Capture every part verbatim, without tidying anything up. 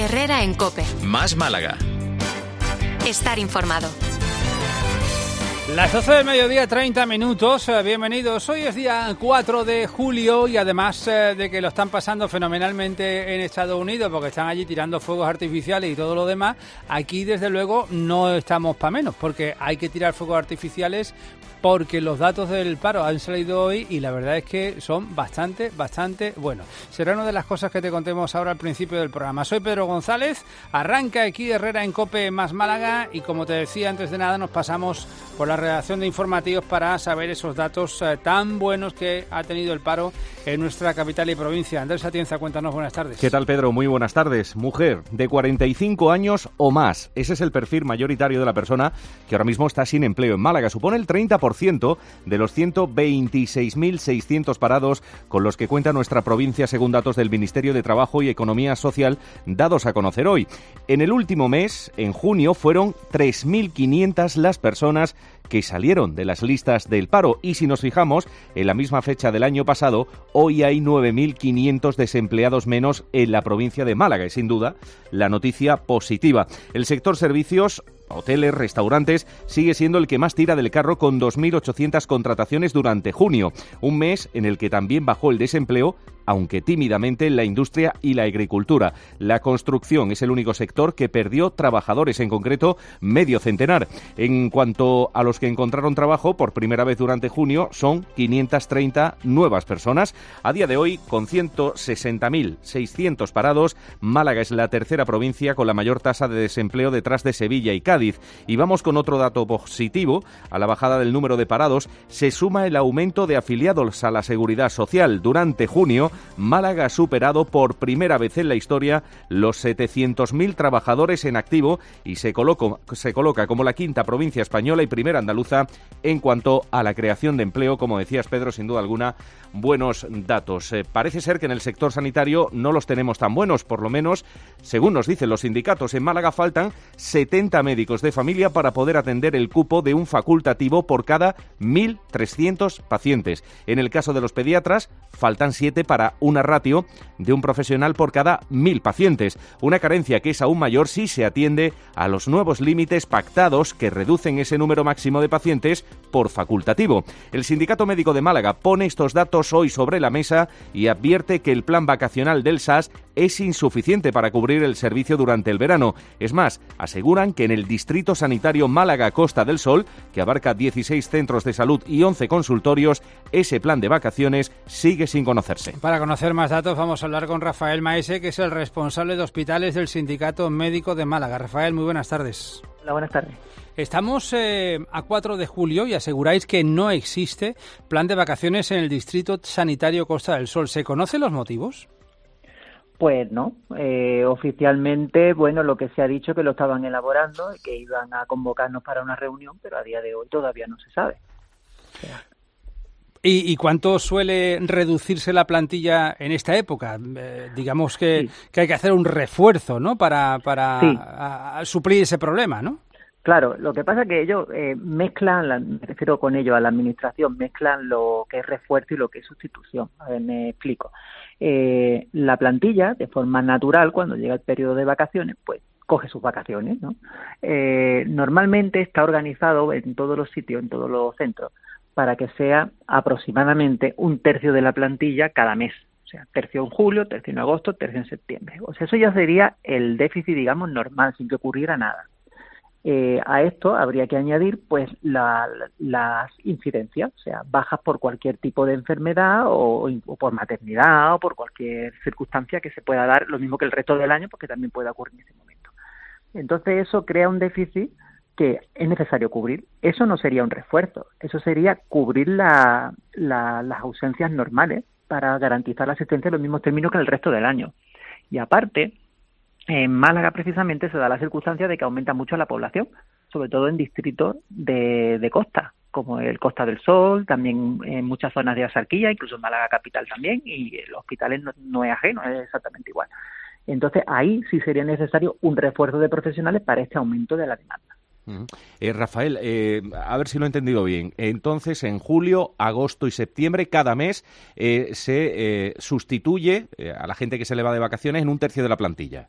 Herrera en COPE. Más Málaga. Estar informado. Las doce del mediodía, treinta minutos. Bienvenidos. Hoy es día cuatro de julio y además eh, de que lo están pasando fenomenalmente en Estados Unidos porque están allí tirando fuegos artificiales y todo lo demás, aquí desde luego no estamos para menos porque hay que tirar fuegos artificiales porque los datos del paro han salido hoy y la verdad es que son bastante, bastante buenos. Será una de las cosas que te contemos ahora al principio del programa. Soy Pedro González, arranca aquí Herrera en COPE más Málaga y como te decía antes de nada nos pasamos por la redacción de informativos para saber esos datos eh, tan buenos que ha tenido el paro en nuestra capital y provincia. Andrés Atienza, cuéntanos, buenas tardes. ¿Qué tal, Pedro? Muy buenas tardes. Mujer de cuarenta y cinco años o más. Ese es el perfil mayoritario de la persona que ahora mismo está sin empleo en Málaga. Supone el treinta por ciento de los ciento veintiséis mil seiscientos parados con los que cuenta nuestra provincia según datos del Ministerio de Trabajo y Economía Social dados a conocer hoy. En el último mes, en junio, fueron tres mil quinientas las personas que salieron de las listas del paro y si nos fijamos en la misma fecha del año pasado, hoy hay nueve mil quinientos desempleados menos en la provincia de Málaga y sin duda la noticia positiva. El sector servicios, hoteles, restaurantes, sigue siendo el que más tira del carro con dos mil ochocientas contrataciones durante junio, un mes en el que también bajó el desempleo, aunque tímidamente en la industria y la agricultura. La construcción es el único sector que perdió trabajadores, en concreto medio centenar. En cuanto a los que encontraron trabajo por primera vez durante junio, son quinientas treinta nuevas personas. A día de hoy, con ciento sesenta mil seiscientos parados, Málaga es la tercera provincia con la mayor tasa de desempleo detrás de Sevilla y Cádiz. Y vamos con otro dato positivo. A la bajada del número de parados se suma el aumento de afiliados a la Seguridad Social. Durante junio, Málaga ha superado por primera vez en la historia los setecientos mil trabajadores en activo y se, coloco, se coloca como la quinta provincia española y primera andaluza en cuanto a la creación de empleo. Como decías, Pedro, sin duda alguna, buenos datos. Eh, parece ser que en el sector sanitario no los tenemos tan buenos, por lo menos, según nos dicen los sindicatos. En Málaga faltan setenta médicos de familia para poder atender el cupo de un facultativo por cada mil trescientos pacientes. En el caso de los pediatras, faltan siete para una ratio de un profesional por cada mil pacientes. Una carencia que es aún mayor si se atiende a los nuevos límites pactados que reducen ese número máximo de pacientes por facultativo. El Sindicato Médico de Málaga pone estos datos hoy sobre la mesa y advierte que el plan vacacional del S A S es insuficiente para cubrir el servicio durante el verano. Es más, aseguran que en el Distrito Sanitario Málaga Costa del Sol, que abarca dieciséis centros de salud y once consultorios, ese plan de vacaciones sigue sin conocerse. Para conocer más datos vamos a hablar con Rafael Maese, que es el responsable de hospitales del Sindicato Médico de Málaga. Rafael, muy buenas tardes. Hola, buenas tardes. Estamos eh, a cuatro de julio y aseguráis que no existe plan de vacaciones en el Distrito Sanitario Costa del Sol. ¿Se conocen los motivos? Pues no, eh, oficialmente, bueno, lo que se ha dicho que lo estaban elaborando y que iban a convocarnos para una reunión, pero a día de hoy todavía no se sabe. O sea, ¿Y, ¿Y cuánto suele reducirse la plantilla en esta época? Eh, digamos que, sí. que hay que hacer un refuerzo, ¿no? Para, para sí. a, a suplir ese problema, ¿no? Claro, lo que pasa es que ellos eh, mezclan, la, me refiero con ellos a la administración, mezclan lo que es refuerzo y lo que es sustitución. A ver, me explico. Eh, la plantilla, de forma natural, cuando llega el periodo de vacaciones, pues coge sus vacaciones, ¿no? Eh, normalmente está organizado en todos los sitios, en todos los centros, para que sea aproximadamente un tercio de la plantilla cada mes. O sea, tercio en julio, tercio en agosto, tercio en septiembre. O sea, eso ya sería el déficit, digamos, normal, sin que ocurriera nada. Eh, a esto habría que añadir pues la, la, las incidencias, o sea, bajas por cualquier tipo de enfermedad o, o por maternidad o por cualquier circunstancia que se pueda dar, lo mismo que el resto del año, porque también puede ocurrir en ese momento. Entonces eso crea un déficit que es necesario cubrir. Eso no sería un refuerzo, eso sería cubrir la, la, las ausencias normales para garantizar la asistencia en los mismos términos que en el resto del año. Y aparte, en Málaga precisamente se da la circunstancia de que aumenta mucho la población, sobre todo en distritos de, de costa, como el Costa del Sol, también en muchas zonas de Axarquía, incluso en Málaga capital también, y los hospitales no, no es ajeno, es exactamente igual. Entonces ahí sí sería necesario un refuerzo de profesionales para este aumento de la demanda. Uh-huh. Eh, Rafael, eh, a ver si lo he entendido bien. Entonces, en julio, agosto y septiembre, cada mes eh, se eh, sustituye eh, a la gente que se le va de vacaciones en un tercio de la plantilla.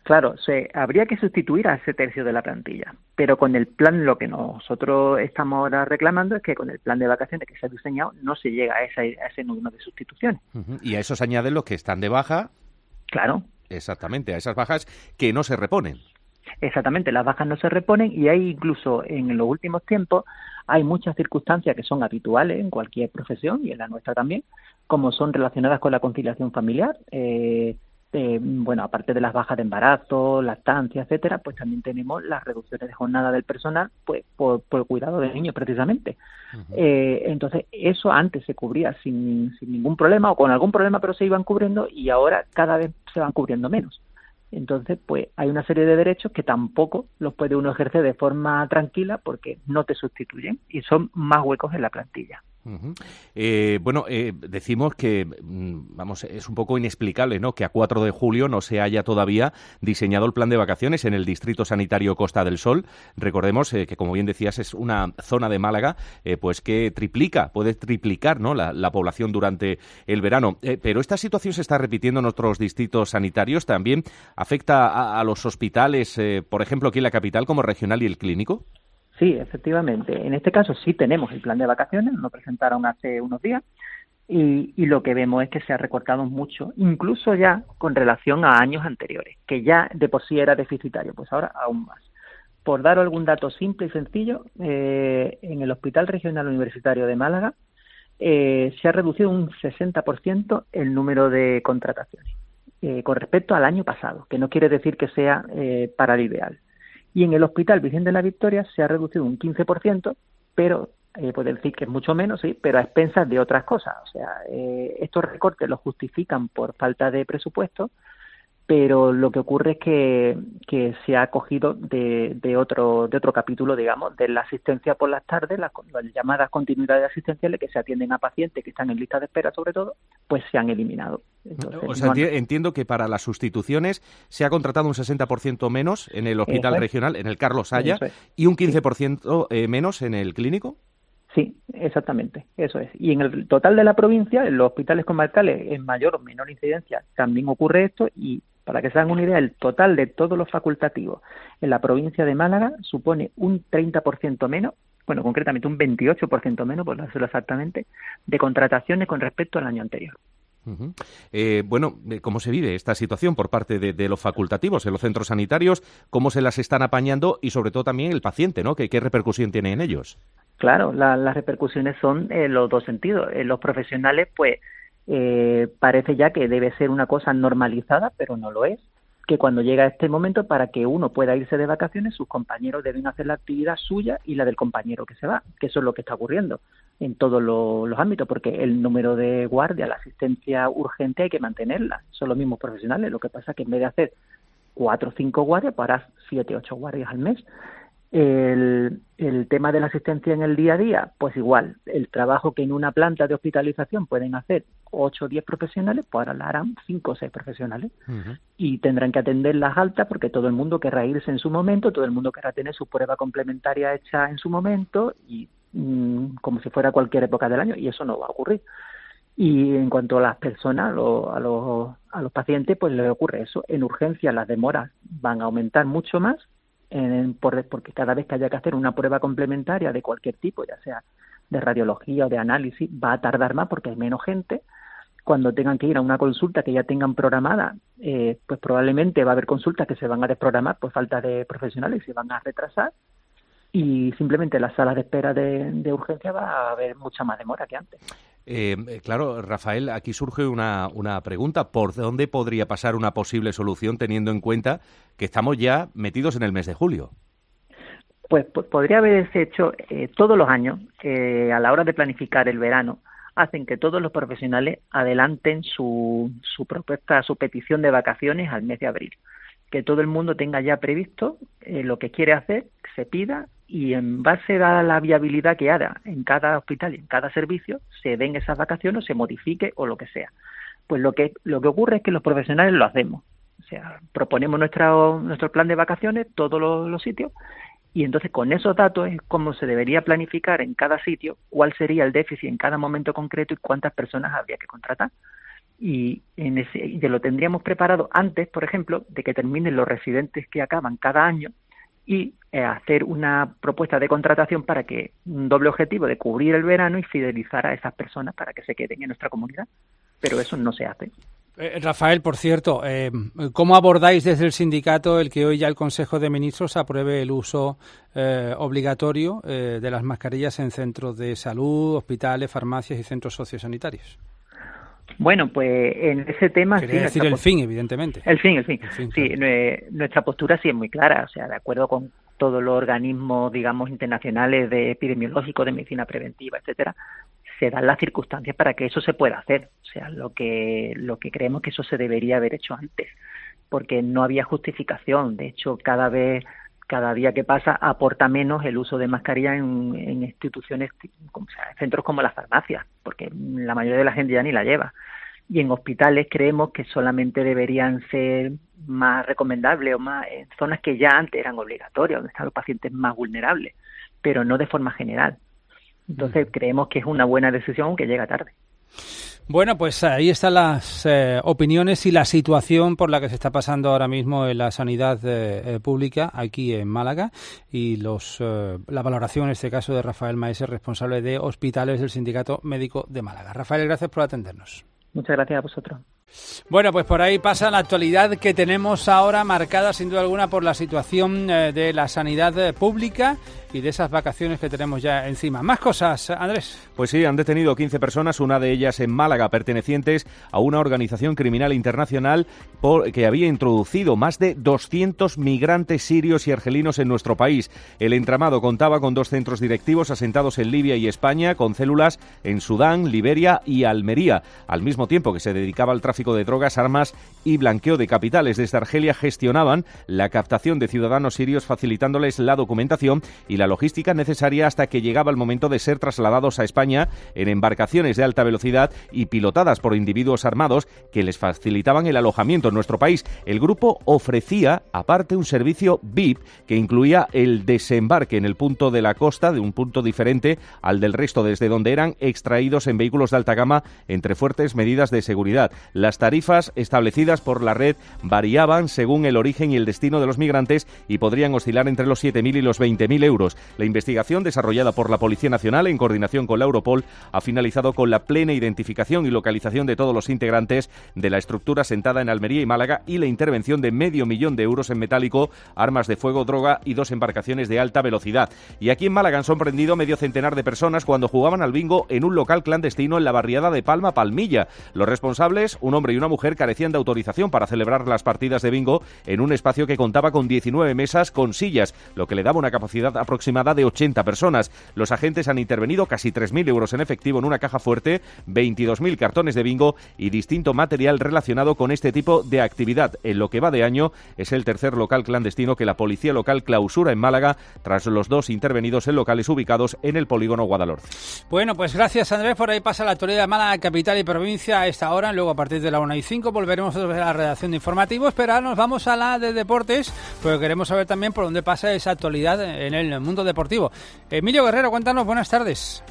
Claro, se, habría que sustituir a ese tercio de la plantilla, pero con el plan, lo que nosotros estamos ahora reclamando es que con el plan de vacaciones que se ha diseñado no se llega a, esa, a ese número de sustituciones. Uh-huh. Y a eso se añaden los que están de baja. Claro. Exactamente, a esas bajas que no se reponen. Exactamente, las bajas no se reponen y hay incluso en los últimos tiempos hay muchas circunstancias que son habituales en cualquier profesión y en la nuestra también, como son relacionadas con la conciliación familiar. Eh, eh, bueno, aparte de las bajas de embarazo, lactancia, etcétera, pues también tenemos las reducciones de jornada del personal, pues por, por el cuidado de niños precisamente. Uh-huh. Eh, entonces, eso antes se cubría sin, sin ningún problema o con algún problema, pero se iban cubriendo y ahora cada vez se van cubriendo menos. Entonces, pues hay una serie de derechos que tampoco los puede uno ejercer de forma tranquila porque no te sustituyen y son más huecos en la plantilla. Uh-huh. Eh, bueno, eh, decimos que, vamos, es un poco inexplicable, ¿no?, que a cuatro de julio no se haya todavía diseñado el plan de vacaciones en el Distrito Sanitario Costa del Sol. Recordemos eh, que, como bien decías, es una zona de Málaga eh, pues que triplica, puede triplicar, ¿no?, la, la población durante el verano. Eh, pero esta situación se está repitiendo en otros distritos sanitarios. ¿También afecta a, a los hospitales, eh, por ejemplo, aquí en la capital, como regional y el clínico? Sí, efectivamente. En este caso sí tenemos el plan de vacaciones, lo presentaron hace unos días y, y lo que vemos es que se ha recortado mucho, incluso ya con relación a años anteriores, que ya de por sí era deficitario, pues ahora aún más. Por dar algún dato simple y sencillo, eh, en el Hospital Regional Universitario de Málaga eh, se ha reducido un sesenta por ciento el número de contrataciones eh, con respecto al año pasado, que no quiere decir que sea eh, para el ideal. Y en el Hospital Virgen de la Victoria se ha reducido un quince por ciento, pero eh, puede decir que es mucho menos, sí, pero a expensas de otras cosas. O sea, eh, estos recortes los justifican por falta de presupuesto, pero lo que ocurre es que, que se ha cogido de, de otro de otro capítulo, digamos, de la asistencia por las tardes, las, las llamadas continuidades asistenciales que se atienden a pacientes que están en lista de espera, sobre todo, pues se han eliminado. Entonces, o sea, no, entiendo que para las sustituciones se ha contratado un sesenta por ciento menos en el hospital es. regional, en el Carlos Haya, es. y un quince por ciento sí. eh, menos en el clínico. Sí, exactamente, eso es. Y en el total de la provincia, en los hospitales comarcales, en mayor o menor incidencia, también ocurre esto y para que se hagan una idea, el total de todos los facultativos en la provincia de Málaga supone un treinta por ciento menos, bueno, concretamente un veintiocho por ciento menos, por decirlo exactamente, de contrataciones con respecto al año anterior. Uh-huh. Eh, bueno, ¿cómo se vive esta situación por parte de, de los facultativos en los centros sanitarios? ¿Cómo se las están apañando? Y sobre todo también el paciente, ¿no? ¿Qué, qué repercusión tiene en ellos? Claro, la, las repercusiones son en los dos sentidos. En los profesionales, pues, eh, parece ya que debe ser una cosa normalizada, pero no lo es. Que cuando llega este momento, para que uno pueda irse de vacaciones, sus compañeros deben hacer la actividad suya y la del compañero que se va, que eso es lo que está ocurriendo en todos los, los ámbitos, porque el número de guardia, la asistencia urgente hay que mantenerla, son los mismos profesionales, lo que pasa es que en vez de hacer cuatro o cinco guardias, pues harás siete, ocho guardias al mes. El, el tema de la asistencia en el día a día, pues igual, el trabajo que en una planta de hospitalización pueden hacer ocho o diez profesionales, pues ahora la harán cinco o seis profesionales. Uh-huh. Y tendrán que atender las altas porque todo el mundo querrá irse en su momento, todo el mundo querrá tener su prueba complementaria hecha en su momento y mmm, como si fuera cualquier época del año, y eso no va a ocurrir. Y en cuanto a las personas, lo, a, los, a los pacientes, pues les ocurre eso. En urgencia las demoras van a aumentar mucho más, En, por, porque cada vez que haya que hacer una prueba complementaria de cualquier tipo, ya sea de radiología o de análisis, va a tardar más porque hay menos gente. Cuando tengan que ir a una consulta que ya tengan programada, eh, pues probablemente va a haber consultas que se van a desprogramar por falta de profesionales y se van a retrasar. Y simplemente en las salas de espera de, de urgencia va a haber mucha más demora que antes. Eh, claro, Rafael, aquí surge una, una pregunta. ¿Por dónde podría pasar una posible solución teniendo en cuenta que estamos ya metidos en el mes de julio? Pues, pues podría haberse hecho eh, todos los años, eh, a la hora de planificar el verano, hacen que todos los profesionales adelanten su, su propuesta, su petición de vacaciones al mes de abril. Que todo el mundo tenga ya previsto eh, lo que quiere hacer, que se pida, y en base a la viabilidad que haya en cada hospital y en cada servicio, se den esas vacaciones, se modifique o lo que sea. Pues lo que lo que ocurre es que los profesionales lo hacemos. O sea, proponemos nuestro, nuestro plan de vacaciones, todos los, los sitios, y entonces con esos datos es como se debería planificar en cada sitio cuál sería el déficit en cada momento concreto y cuántas personas habría que contratar. y en ese, y lo tendríamos preparado antes, por ejemplo, de que terminen los residentes que acaban cada año y eh, hacer una propuesta de contratación para que un doble objetivo de cubrir el verano y fidelizar a esas personas para que se queden en nuestra comunidad. Pero eso no se hace. Eh, Rafael, por cierto, eh, ¿cómo abordáis desde el sindicato el que hoy ya el Consejo de Ministros apruebe el uso eh, obligatorio eh, de las mascarillas en centros de salud, hospitales, farmacias y centros sociosanitarios? Bueno, pues en ese tema... Quería sí, decir el fin, evidentemente. El fin, el fin. El fin sí, claro. eh, nuestra postura sí es muy clara, o sea, de acuerdo con todos los organismos, digamos, internacionales de epidemiológicos, de medicina preventiva, etcétera, se dan las circunstancias para que eso se pueda hacer. O sea, lo que lo que creemos que eso se debería haber hecho antes, porque no había justificación. De hecho, cada vez, cada día que pasa, aporta menos el uso de mascarilla en, en instituciones, o sea, centros como las farmacias, porque la mayoría de la gente ya ni la lleva. Y en hospitales creemos que solamente deberían ser más recomendables o más en zonas que ya antes eran obligatorias, donde están los pacientes más vulnerables, pero no de forma general. Entonces creemos que es una buena decisión, aunque llega tarde. Bueno, pues ahí están las eh, opiniones y la situación por la que se está pasando ahora mismo en la sanidad eh, pública aquí en Málaga y los eh, la valoración en este caso de Rafael Maese, responsable de hospitales del Sindicato Médico de Málaga. Rafael, gracias por atendernos. Muchas gracias a vosotros. Bueno, pues por ahí pasa la actualidad que tenemos ahora, marcada sin duda alguna por la situación eh, de la sanidad eh, pública y de esas vacaciones que tenemos ya encima. Más cosas, Andrés. Pues sí, han detenido quince personas, una de ellas en Málaga, pertenecientes a una organización criminal internacional por, que había introducido más de doscientos migrantes sirios y argelinos en nuestro país. El entramado contaba con dos centros directivos asentados en Libia y España, con células en Sudán, Liberia y Almería, al mismo tiempo que se dedicaba al tráfico de drogas, armas y blanqueo de capitales. Desde Argelia gestionaban la captación de ciudadanos sirios, facilitándoles la documentación y la logística necesaria hasta que llegaba el momento de ser trasladados a España en embarcaciones de alta velocidad y pilotadas por individuos armados que les facilitaban el alojamiento en nuestro país. El grupo ofrecía, aparte, un servicio V I P que incluía el desembarque en el punto de la costa, de un punto diferente al del resto, desde donde eran extraídos en vehículos de alta gama entre fuertes medidas de seguridad. Las tarifas establecidas por la red variaban según el origen y el destino de los migrantes y podrían oscilar entre los siete mil y los veinte mil euros. La investigación, desarrollada por la Policía Nacional en coordinación con la Europol, ha finalizado con la plena identificación y localización de todos los integrantes de la estructura asentada en Almería y Málaga y la intervención de medio millón de euros en metálico, armas de fuego, droga y dos embarcaciones de alta velocidad. Y aquí en Málaga han sorprendido medio centenar de personas cuando jugaban al bingo en un local clandestino en la barriada de Palma Palmilla. Los responsables, un hombre y una mujer, carecían de autorización para celebrar las partidas de bingo en un espacio que contaba con diecinueve mesas con sillas, lo que le daba una capacidad aproximada de ochenta personas. Los agentes han intervenido casi tres mil euros en efectivo en una caja fuerte, veintidós mil cartones de bingo y distinto material relacionado con este tipo de actividad. En lo que va de año es el tercer local clandestino que la policía local clausura en Málaga tras los dos intervenidos en locales ubicados en el polígono Guadalhorce. Bueno, pues gracias, Andrés. Por ahí pasa la actualidad de Málaga, capital y provincia a esta hora. Luego a partir de la una y cinco volveremos a la redacción de informativos, pero ahora nos vamos a la de deportes, porque queremos saber también por dónde pasa esa actualidad en el mundo deportivo. Emilio Guerrero, cuéntanos, buenas tardes.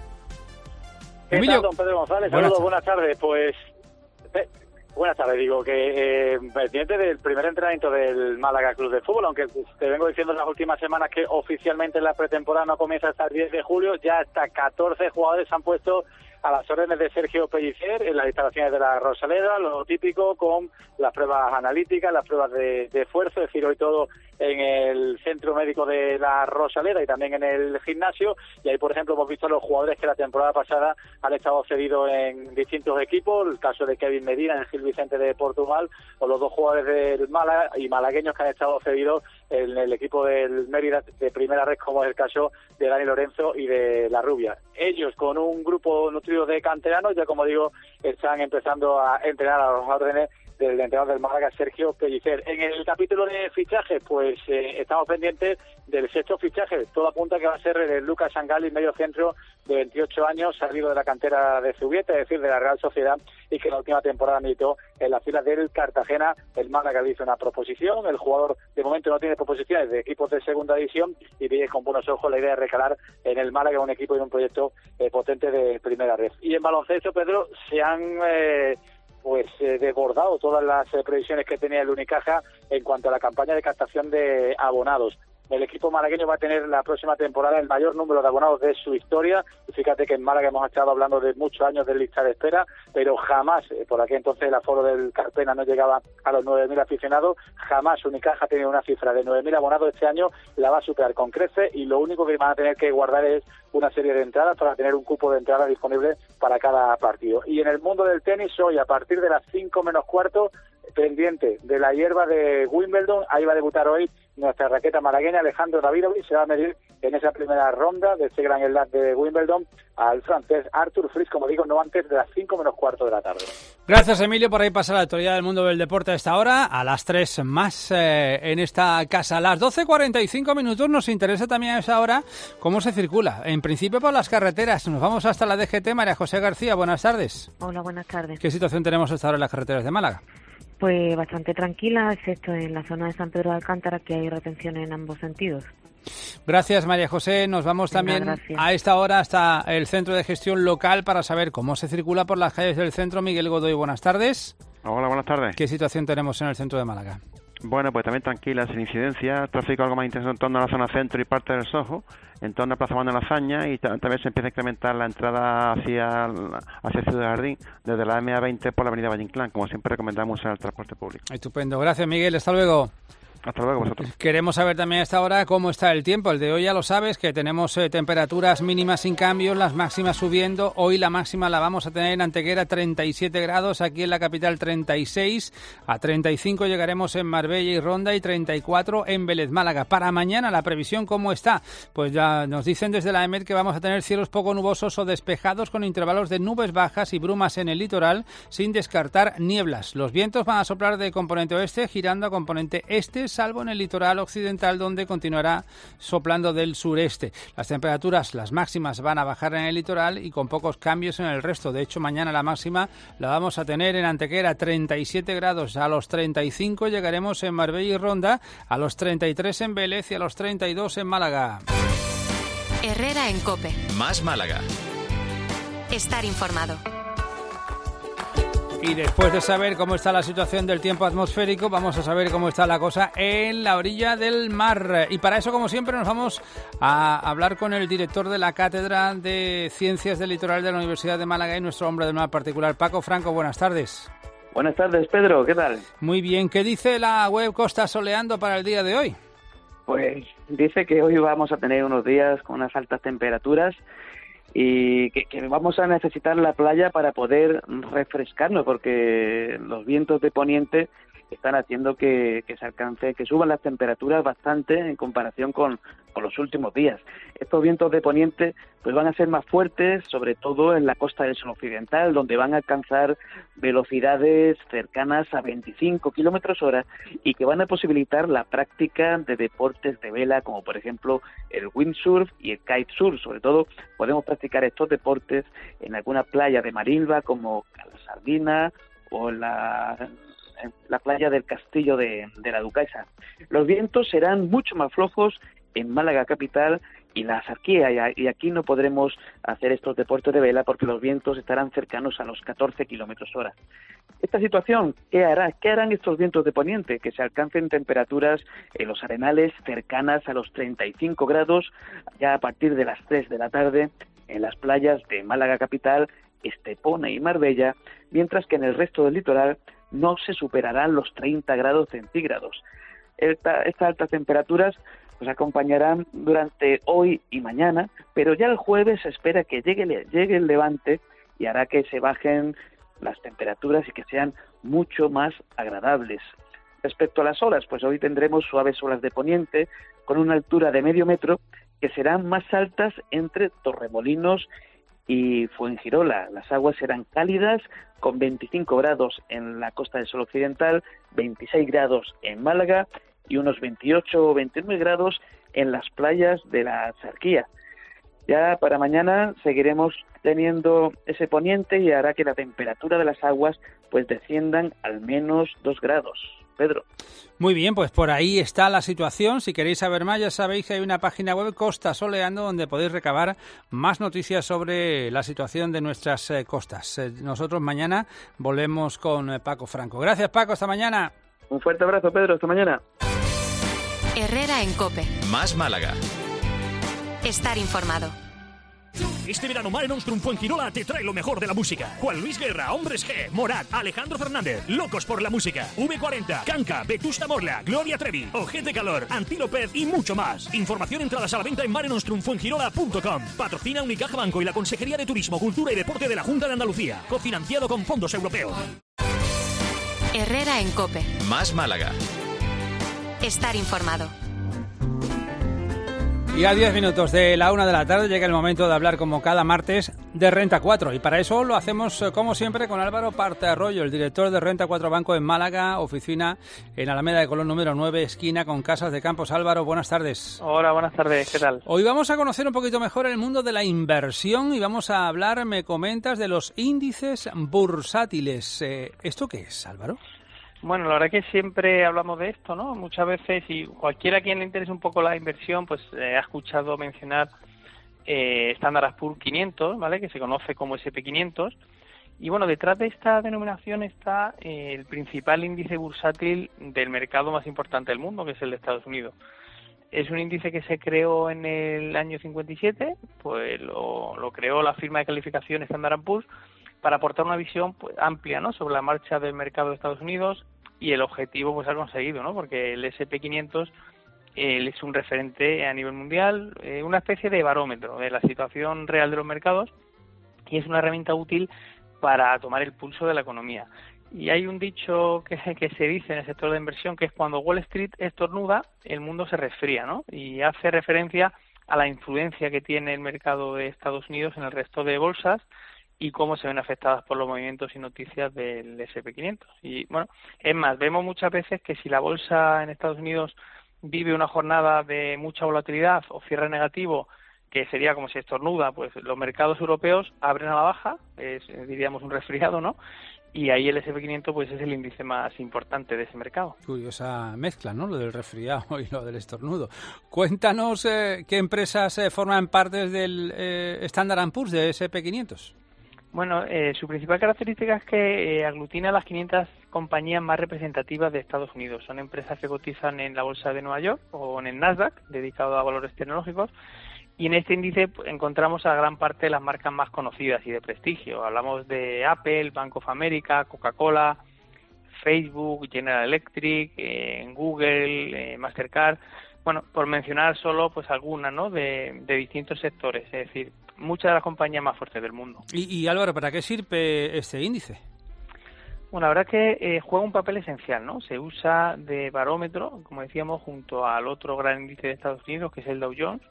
¿Qué Emilio, tal, don Pedro González? buenas Saludos, tardes. buenas tardes. Pues, eh, buenas tardes. Digo que eh, pendiente del primer entrenamiento del Málaga Club de Fútbol, aunque te vengo diciendo en las últimas semanas que oficialmente la pretemporada no comienza hasta el diez de julio, ya hasta catorce jugadores han puesto a las órdenes de Sergio Pellicer en las instalaciones de la Rosaleda, lo típico con las pruebas analíticas, las pruebas de, de esfuerzo, es decir, hoy todo en el centro médico de la Rosaleda y también en el gimnasio, y ahí por ejemplo hemos visto a los jugadores que la temporada pasada han estado cedidos en distintos equipos, el caso de Kevin Medina en el Gil Vicente de Portugal, o los dos jugadores del Málaga y malagueños que han estado cedidos en el equipo del Mérida de primera red, como es el caso de Dani Lorenzo y de La Rubia. Ellos con un grupo nutrido de canteranos, ya como digo, están empezando a entrenar a los órdenes del entrenador del Málaga, Sergio Pellicer. En el capítulo de fichajes, pues eh, estamos pendientes del sexto fichaje. Todo apunta que va a ser el Lucas Sangali, medio centro de veintiocho años, salido de la cantera de Zubieta, es decir, de la Real Sociedad, y que en la última temporada militó en las filas del Cartagena. El Málaga le hizo una proposición, el jugador de momento no tiene proposiciones de equipos de segunda división y ve con buenos ojos la idea de recalar en el Málaga un equipo y un proyecto eh, potente de primera red. Y en baloncesto, Pedro, se han... Eh, pues eh, desbordado todas las eh, previsiones que tenía el Unicaja en cuanto a la campaña de captación de abonados. El equipo malagueño va a tener la próxima temporada el mayor número de abonados de su historia. Fíjate que en Málaga hemos estado hablando de muchos años de lista de espera, pero jamás, eh, por aquel entonces el aforo del Carpena no llegaba a los nueve mil aficionados, jamás Unicaja ha tenido una cifra de nueve mil abonados. Este año la va a superar con creces y lo único que van a tener que guardar es una serie de entradas para tener un cupo de entrada disponible para cada partido. Y en el mundo del tenis, hoy a partir de las cinco menos cuarto, pendiente de la hierba de Wimbledon, ahí va a debutar hoy nuestra raqueta malagueña Alejandro Davidovich. Se va a medir en esa primera ronda de ese gran slam de Wimbledon al francés Arthur Fritz, como digo, no antes de las cinco menos cuarto de la tarde. Gracias, Emilio. Por ahí pasa la actualidad del mundo del deporte a esta hora, a las tres más eh, en esta casa. A las doce cuarenta y cinco minutos nos interesa también a esa hora cómo se circula. En principio por las carreteras. Nos vamos hasta la D G T. María José García, buenas tardes. Hola, buenas tardes. ¿Qué situación tenemos hasta ahora en las carreteras de Málaga? Pues bastante tranquila, excepto en la zona de San Pedro de Alcántara, que hay retención en ambos sentidos. Gracias, María José. Nos vamos también Venga, a esta hora hasta el Centro de Gestión Local para saber cómo se circula por las calles del centro. Miguel Godoy, buenas tardes. Hola, buenas tardes. ¿Qué situación tenemos en el centro de Málaga? Bueno, pues también tranquila, sin incidencia, tráfico algo más intenso en torno a la zona centro y parte del Soho, en torno a Plaza Juan de la Hazaña, y t- también se empieza a incrementar la entrada hacia, hacia Ciudad Jardín, desde la M A veinte por la avenida Valle Inclán, como siempre recomendamos usar el transporte público. Estupendo, gracias Miguel, hasta luego. Hasta luego vosotros. Queremos saber también a esta hora cómo está el tiempo. El de hoy ya lo sabes, que tenemos eh, temperaturas mínimas sin cambios, las máximas subiendo. Hoy la máxima la vamos a tener en Antequera, treinta y siete grados, aquí en la capital treinta y seis, a treinta y cinco llegaremos en Marbella y Ronda y treinta y cuatro en Vélez Málaga. Para mañana la previsión, ¿cómo está? Pues ya nos dicen desde la EMET que vamos a tener cielos poco nubosos o despejados con intervalos de nubes bajas y brumas en el litoral, sin descartar nieblas. Los vientos van a soplar de componente oeste, girando a componente este, salvo en el litoral occidental, donde continuará soplando del sureste. Las temperaturas, las máximas, van a bajar en el litoral y con pocos cambios en el resto. De hecho, mañana la máxima la vamos a tener en Antequera, treinta y siete grados. A los treinta y cinco llegaremos en Marbella y Ronda, a los treinta y tres en Vélez y a los treinta y dos en Málaga. Herrera en COPE. Más Málaga. Estar informado. Y después de saber cómo está la situación del tiempo atmosférico, vamos a saber cómo está la cosa en la orilla del mar. Y para eso, como siempre, nos vamos a hablar con el director de la Cátedra de Ciencias del Litoral de la Universidad de Málaga y nuestro hombre del mar particular, Paco Franco. Buenas tardes. Buenas tardes, Pedro. ¿Qué tal? Muy bien. ¿Qué dice la web Costa Soleando para el día de hoy? Pues dice que hoy vamos a tener unos días con unas altas temperaturas y que, que vamos a necesitar la playa para poder refrescarnos, porque los vientos de poniente están haciendo que, que se alcance, que suban las temperaturas bastante en comparación con, con los últimos días. Estos vientos de poniente pues van a ser más fuertes, sobre todo en la costa del suroccidental, donde van a alcanzar velocidades cercanas a veinticinco kilómetros hora y que van a posibilitar la práctica de deportes de vela, como por ejemplo el windsurf y el kitesurf. Sobre todo podemos practicar estos deportes en alguna playa de Marilva, como la Sardina o en la... en la playa del Castillo de, de la Duquesa. Los vientos serán mucho más flojos en Málaga capital y la Zarquía, y aquí no podremos hacer estos deportes de vela porque los vientos estarán cercanos a los catorce kilómetros hora. Esta situación, ¿qué hará? ¿Qué harán estos vientos de poniente? Que se alcancen temperaturas en los arenales cercanas a los treinta y cinco grados ya a partir de las tres de la tarde en las playas de Málaga capital, Estepona y Marbella, mientras que en el resto del litoral no se superarán los treinta grados centígrados. Esta, estas altas temperaturas nos acompañarán durante hoy y mañana, pero ya el jueves se espera que llegue, llegue el levante y hará que se bajen las temperaturas y que sean mucho más agradables. Respecto a las olas, pues hoy tendremos suaves olas de poniente con una altura de medio metro que serán más altas entre Torremolinos y Fuengirola. Las aguas serán cálidas con veinticinco grados en la costa del Sol Occidental, veintiséis grados en Málaga y unos veintiocho o veintinueve grados en las playas de la Zarquía. Ya para mañana seguiremos teniendo ese poniente y hará que la temperatura de las aguas pues desciendan al menos dos grados. Pedro. Muy bien, pues por ahí está la situación. Si queréis saber más, ya sabéis que hay una página web, Costa Soleando, donde podéis recabar más noticias sobre la situación de nuestras eh, costas. Eh, nosotros mañana volvemos con eh, Paco Franco. Gracias, Paco, hasta mañana. Un fuerte abrazo, Pedro, hasta mañana. Herrera en COPE. Más Málaga. Estar informado. Este verano Mare Nostrum Fuengirola te trae lo mejor de la música. Juan Luis Guerra, Hombres G, Morat, Alejandro Fernández, Locos por la Música, V cuarenta, Canca, Vetusta Morla, Gloria Trevi, Ojete Calor, Antílope y mucho más. Información y entradas a la venta en mare nostrum fuengirola punto com. Patrocina Unicaja Banco y la Consejería de Turismo, Cultura y Deporte de la Junta de Andalucía. Cofinanciado con fondos europeos. Herrera en COPE. Más Málaga. Estar informado. Y a diez minutos de la una de la tarde llega el momento de hablar, como cada martes, de Renta cuatro. Y para eso lo hacemos, como siempre, con Álvaro Parterroyo, el director de Renta cuatro Banco en Málaga, oficina en Alameda de Colón número nueve, esquina con Casas de Campos. Álvaro, buenas tardes. Hola, buenas tardes, ¿qué tal? Hoy vamos a conocer un poquito mejor el mundo de la inversión y vamos a hablar, me comentas, de los índices bursátiles. Eh, ¿Esto qué es, Álvaro? Bueno, la verdad que siempre hablamos de esto, ¿no? Muchas veces, y cualquiera a quien le interese un poco la inversión, pues eh, ha escuchado mencionar eh, Standard and Poor's quinientos, ¿vale? Que se conoce como ese pe quinientos. Y bueno, detrás de esta denominación está eh, el principal índice bursátil del mercado más importante del mundo, que es el de Estados Unidos. Es un índice que se creó en el año cincuenta y siete, pues lo, lo creó la firma de calificación Standard and Poor's para aportar una visión pues, amplia, ¿no?, sobre la marcha del mercado de Estados Unidos, y el objetivo pues ha conseguido, ¿no?, porque el ese and pe quinientos eh, es un referente a nivel mundial, eh, una especie de barómetro de la situación real de los mercados, y es una herramienta útil para tomar el pulso de la economía. Y hay un dicho que, que se dice en el sector de inversión, que es cuando Wall Street estornuda, el mundo se resfría, ¿no? Y hace referencia a la influencia que tiene el mercado de Estados Unidos en el resto de bolsas y cómo se ven afectadas por los movimientos y noticias del ese and pe quinientos. Y bueno, es más, vemos muchas veces que si la bolsa en Estados Unidos vive una jornada de mucha volatilidad o cierre negativo, que sería como si estornuda, pues los mercados europeos abren a la baja, es, diríamos, un resfriado, ¿no? Y ahí el ese and pe quinientos pues es el índice más importante de ese mercado. Curiosa mezcla, ¿no?, lo del resfriado y lo del estornudo. Cuéntanos eh, qué empresas eh, forman parte del eh, Standard and Poor's de ese and pe quinientos. Bueno, eh, su principal característica es que eh, aglutina las quinientas compañías más representativas de Estados Unidos. Son empresas que cotizan en la bolsa de Nueva York o en el Nasdaq, dedicado a valores tecnológicos, y en este índice pues, encontramos a gran parte de las marcas más conocidas y de prestigio. Hablamos de Apple, Bank of America, Coca-Cola, Facebook, General Electric, eh, Google, eh, Mastercard. Bueno, por mencionar solo pues algunas, ¿no?, de, de distintos sectores, es decir, muchas de las compañías más fuertes del mundo. Y, y Álvaro, ¿para qué sirve este índice? Bueno, la verdad es que eh, juega un papel esencial, ¿no? Se usa de barómetro, como decíamos, junto al otro gran índice de Estados Unidos, que es el Dow Jones,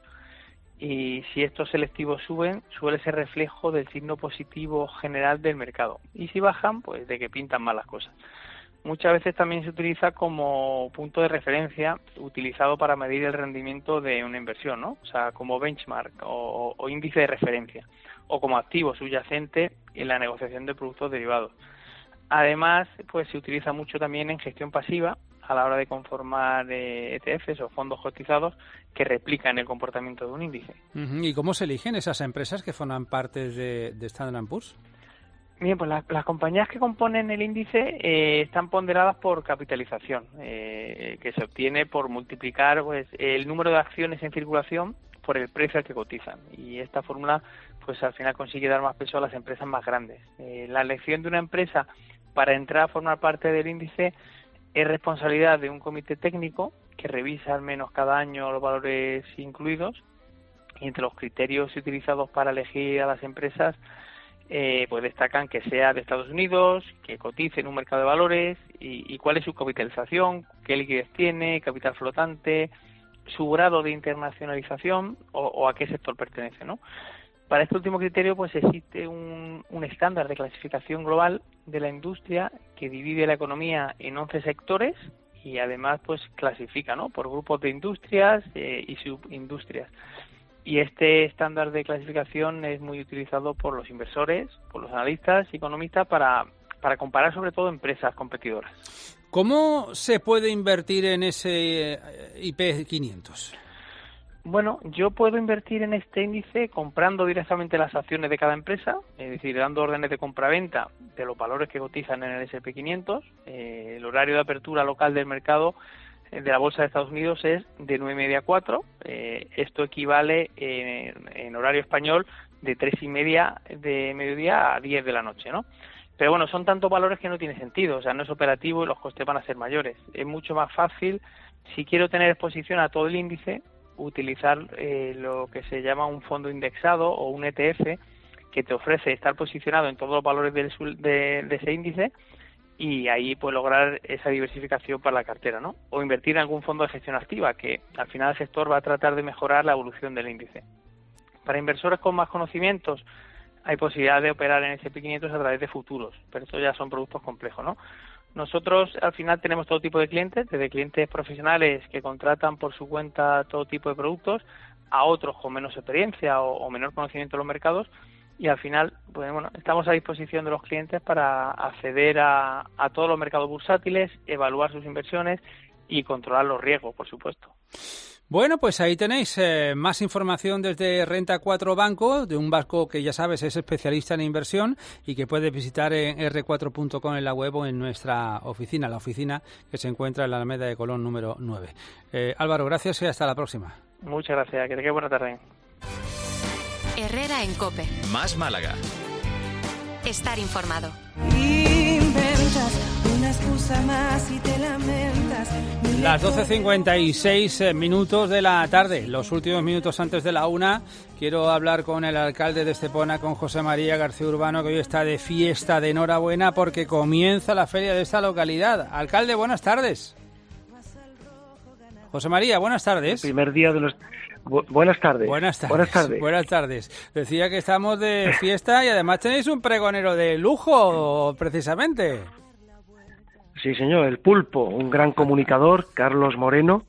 y si estos selectivos suben, suele ser reflejo del signo positivo general del mercado, y si bajan, pues de que pintan mal las cosas. Muchas veces también se utiliza como punto de referencia, utilizado para medir el rendimiento de una inversión, ¿no? O sea, como benchmark o, o índice de referencia, o como activo subyacente en la negociación de productos derivados. Además, pues se utiliza mucho también en gestión pasiva a la hora de conformar eh, E T Efes o fondos cotizados que replican el comportamiento de un índice. Uh-huh. ¿Y cómo se eligen esas empresas que forman parte de, de Standard and Poor's? Bien, pues las, las compañías que componen el índice eh, están ponderadas por capitalización, eh, que se obtiene por multiplicar pues el número de acciones en circulación por el precio al que cotizan. Y esta fórmula, pues al final consigue dar más peso a las empresas más grandes. Eh, la elección de una empresa para entrar a formar parte del índice es responsabilidad de un comité técnico que revisa al menos cada año los valores incluidos, y entre los criterios utilizados para elegir a las empresas Eh, pues destacan que sea de Estados Unidos, que cotice en un mercado de valores y, y cuál es su capitalización, qué liquidez tiene, capital flotante, su grado de internacionalización o, o a qué sector pertenece, ¿no? Para este último criterio pues existe un, un estándar de clasificación global de la industria que divide la economía en once sectores y además pues clasifica, ¿no?, por grupos de industrias eh, y subindustrias. Y este estándar de clasificación es muy utilizado por los inversores, por los analistas y economistas para, para comparar sobre todo empresas competidoras. ¿Cómo se puede invertir en ese I P quinientos? Bueno, yo puedo invertir en este índice comprando directamente las acciones de cada empresa, es decir, dando órdenes de compra-venta de los valores que cotizan en el ese and pe quinientos. Eh, el horario de apertura local del mercado de la Bolsa de Estados Unidos es de nueve y media a cuatro. Eh, esto equivale en, en horario español de tres y media de mediodía a diez de la noche, ¿no? Pero bueno, son tantos valores que no tiene sentido, o sea, no es operativo y los costes van a ser mayores. Es mucho más fácil, si quiero tener exposición a todo el índice, utilizar eh, lo que se llama un fondo indexado o un E T F que te ofrece estar posicionado en todos los valores del, de, de ese índice y ahí pues lograr esa diversificación para la cartera, ¿no? O invertir en algún fondo de gestión activa que al final el gestor va a tratar de mejorar la evolución del índice. Para inversores con más conocimientos hay posibilidad de operar en ese ese and pe quinientos a través de futuros, pero estos ya son productos complejos, ¿no? Nosotros al final tenemos todo tipo de clientes, desde clientes profesionales que contratan por su cuenta todo tipo de productos, a otros con menos experiencia o, o menor conocimiento de los mercados, y al final pues, bueno, estamos a disposición de los clientes para acceder a, a todos los mercados bursátiles, evaluar sus inversiones y controlar los riesgos, por supuesto. Bueno, pues ahí tenéis eh, más información desde Renta cuatro Banco, de un banco que ya sabes es especialista en inversión y que puedes visitar en erre cuatro punto com en la web o en nuestra oficina, la oficina que se encuentra en la Alameda de Colón número nueve. Eh, Álvaro, gracias y hasta la próxima. Muchas gracias, que tengas buena tarde. Herrera en COPE. Más Málaga. Estar informado. Inventas una excusa más y te lamentas. Las doce cincuenta y seis minutos de la tarde, los últimos minutos antes de la una, quiero hablar con el alcalde de Estepona, con José María García Urbano, que hoy está de fiesta, de enhorabuena, porque comienza la feria de esta localidad. Alcalde, buenas tardes. José María, buenas tardes. El primer día de los... Bu- buenas tardes. Buenas tardes. Buenas tardes. Buenas tardes. Decía que estamos de fiesta y además tenéis un pregonero de lujo, precisamente. Sí, señor, el Pulpo, un gran comunicador, Carlos Moreno,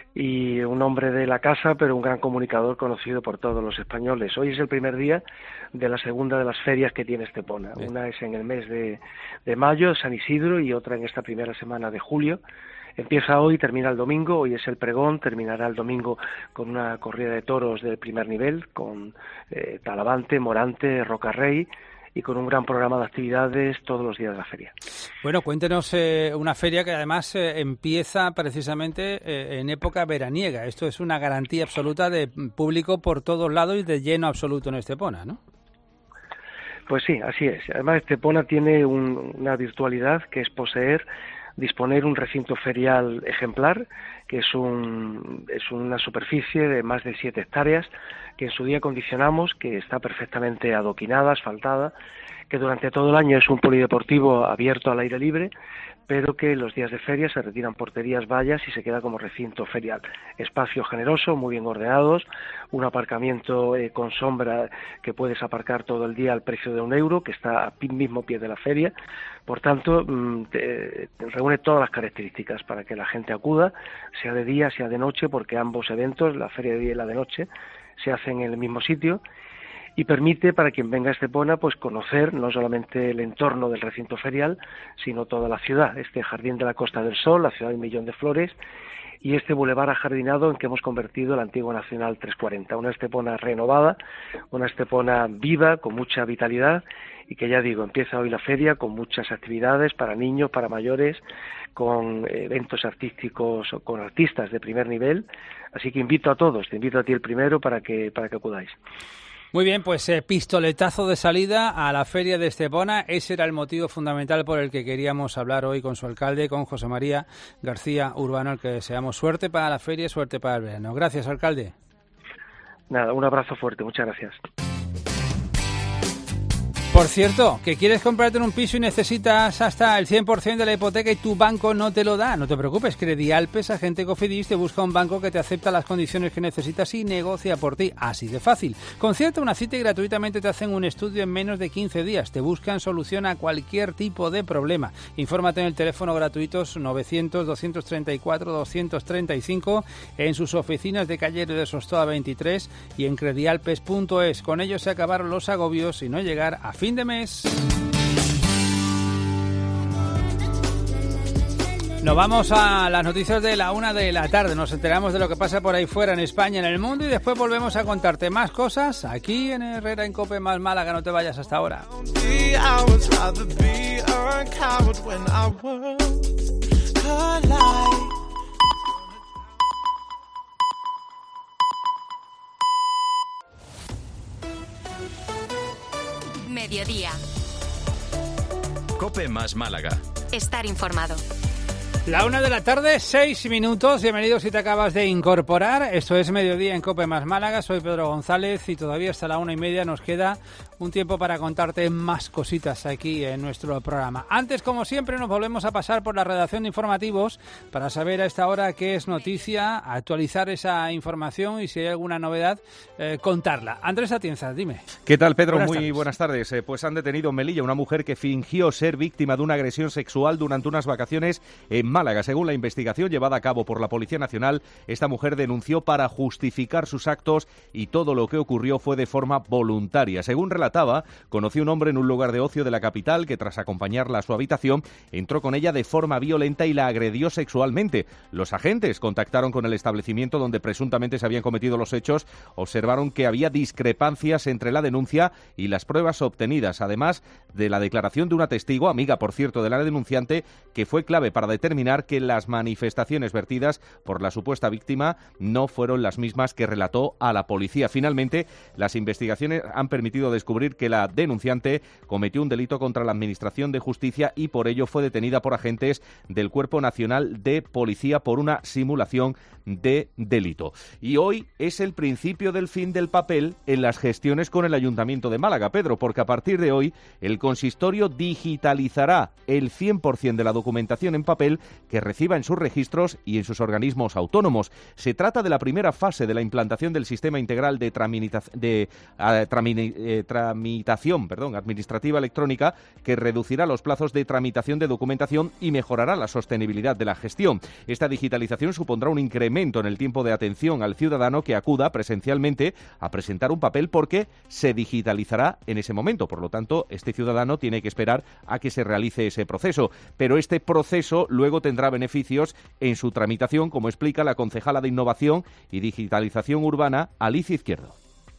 y un hombre de la casa, pero un gran comunicador conocido por todos los españoles. Hoy es el primer día de la segunda de las ferias que tiene Estepona. Bien. Una es en el mes de, de mayo, San Isidro, y otra en esta primera semana de julio. Empieza hoy, termina el domingo, hoy es el pregón, terminará el domingo con una corrida de toros de primer nivel, con eh, Talavante, Morante, Rocarrey, y con un gran programa de actividades todos los días de la feria. Bueno, cuéntenos eh, una feria que además eh, empieza precisamente eh, en época veraniega. Esto es una garantía absoluta de público por todos lados y de lleno absoluto en Estepona, ¿no? Pues sí, así es. Además, Estepona tiene un, una virtualidad que es poseer, disponer un recinto ferial ejemplar, que es, un, es una superficie de más de siete hectáreas, que en su día acondicionamos, que está perfectamente adoquinada, asfaltada, que durante todo el año es un polideportivo abierto al aire libre, pero que los días de feria se retiran porterías, vallas y se queda como recinto ferial. Espacio generoso, muy bien ordenados, un aparcamiento eh, con sombra que puedes aparcar todo el día al precio de un euro, que está a mismo pie de la feria. Por tanto, mmm, te, te reúne todas las características para que la gente acuda, sea de día, sea de noche, porque ambos eventos, la feria de día y la de noche, se hacen en el mismo sitio, y permite para quien venga a Estepona pues conocer no solamente el entorno del recinto ferial, sino toda la ciudad, este jardín de la Costa del Sol, la ciudad del millón de flores, y este bulevar ajardinado en que hemos convertido la antigua Nacional trescientos cuarenta, una Estepona renovada, una Estepona viva, con mucha vitalidad, y que ya digo, empieza hoy la feria con muchas actividades para niños, para mayores, con eventos artísticos, con artistas de primer nivel, así que invito a todos, te invito a ti el primero para que, para que acudáis. Muy bien, pues eh, pistoletazo de salida a la feria de Estepona. Ese era el motivo fundamental por el que queríamos hablar hoy con su alcalde, con José María García Urbano, al que deseamos suerte para la feria y suerte para el verano. Gracias, alcalde. Nada, un abrazo fuerte, muchas gracias. Por cierto, que quieres comprarte un piso y necesitas hasta el cien por ciento de la hipoteca y tu banco no te lo da. No te preocupes, Credialpes, agente Cofidis, te busca un banco que te acepta las condiciones que necesitas y negocia por ti. Así de fácil. Concierta una cita y gratuitamente te hacen un estudio en menos de quince días. Te buscan solución a cualquier tipo de problema. Infórmate en el teléfono gratuitos novecientos, doscientos treinta y cuatro, doscientos treinta y cinco, en sus oficinas de Calle de Sostoa veintitrés y en credialpes punto es. Con ello se acabaron los agobios y no llegar a fin de mes. Nos vamos a las noticias de la una de la tarde. Nos enteramos de lo que pasa por ahí fuera en España, en el mundo, y después volvemos a contarte más cosas aquí en Herrera en Cope más Málaga. No te vayas hasta ahora. Mediodía. Cope más Málaga. Estar informado. La una de la tarde, seis minutos. Bienvenidos si te acabas de incorporar. Esto es Mediodía en Cope más Málaga. Soy Pedro González y todavía hasta la una y media nos queda un tiempo para contarte más cositas aquí en nuestro programa. Antes, como siempre, nos volvemos a pasar por la redacción de informativos para saber a esta hora qué es noticia, actualizar esa información y si hay alguna novedad, eh, contarla. Andrés Atienza, dime. ¿Qué tal, Pedro? Buenas Muy tardes. buenas tardes. Eh, pues han detenido en Melilla una mujer que fingió ser víctima de una agresión sexual durante unas vacaciones en Málaga. Según la investigación llevada a cabo por la Policía Nacional, esta mujer denunció para justificar sus actos y todo lo que ocurrió fue de forma voluntaria. Según relataba, conoció un hombre en un lugar de ocio de la capital que, tras acompañarla a su habitación, entró con ella de forma violenta y la agredió sexualmente. Los agentes contactaron con el establecimiento donde presuntamente se habían cometido los hechos, observaron que había discrepancias entre la denuncia y las pruebas obtenidas, además de la declaración de una testigo, amiga por cierto de la denunciante, que fue clave para determinar que las manifestaciones vertidas por la supuesta víctima no fueron las mismas que relató a la policía. Finalmente, las investigaciones han permitido descubrir que la denunciante cometió un delito contra la Administración de Justicia y por ello fue detenida por agentes del Cuerpo Nacional de Policía por una simulación de delito. Y hoy es el principio del fin del papel en las gestiones con el Ayuntamiento de Málaga, Pedro, porque a partir de hoy el consistorio digitalizará el cien por ciento de la documentación en papel que reciba en sus registros y en sus organismos autónomos. Se trata de la primera fase de la implantación del sistema integral de, tramitación, de uh, tramini, eh, tramitación perdón, administrativa electrónica que reducirá los plazos de tramitación de documentación y mejorará la sostenibilidad de la gestión. Esta digitalización supondrá un incremento en el tiempo de atención al ciudadano que acuda presencialmente a presentar un papel porque se digitalizará en ese momento. Por lo tanto, este ciudadano tiene que esperar a que se realice ese proceso. Pero este proceso luego tendrá beneficios en su tramitación, como explica la concejala de Innovación y Digitalización Urbana, Alicia Izquierdo.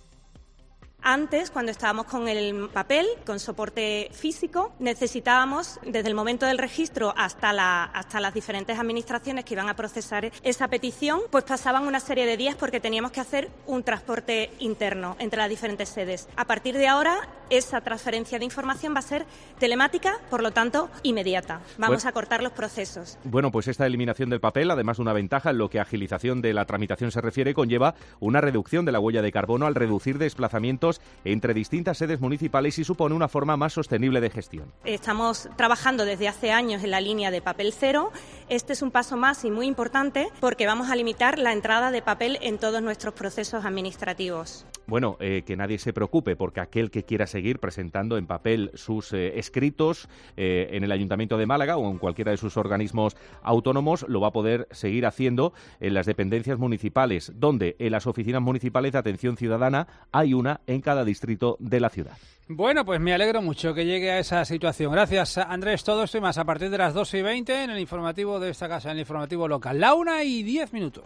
Antes, cuando estábamos con el papel, con soporte físico, necesitábamos, desde el momento del registro hasta, la, hasta las diferentes administraciones que iban a procesar esa petición, pues pasaban una serie de días porque teníamos que hacer un transporte interno entre las diferentes sedes. A partir de ahora, esa transferencia de información va a ser telemática, por lo tanto, inmediata. Vamos bueno, a cortar los procesos. Bueno, pues esta eliminación del papel, además de una ventaja en lo que a agilización de la tramitación se refiere, conlleva una reducción de la huella de carbono al reducir desplazamientos entre distintas sedes municipales y supone una forma más sostenible de gestión. Estamos trabajando desde hace años en la línea de papel cero. Este es un paso más y muy importante porque vamos a limitar la entrada de papel en todos nuestros procesos administrativos. Bueno, eh, que nadie se preocupe porque aquel que quiera seguir presentando en papel sus eh, escritos eh, en el Ayuntamiento de Málaga o en cualquiera de sus organismos autónomos lo va a poder seguir haciendo en las dependencias municipales, donde en las oficinas municipales de atención ciudadana hay una en cada distrito de la ciudad. Bueno, pues me alegro mucho que llegue a esa situación. Gracias, Andrés. Todo esto y más a partir de las doce y veinte en el informativo de esta casa, en el informativo local. La una y diez minutos.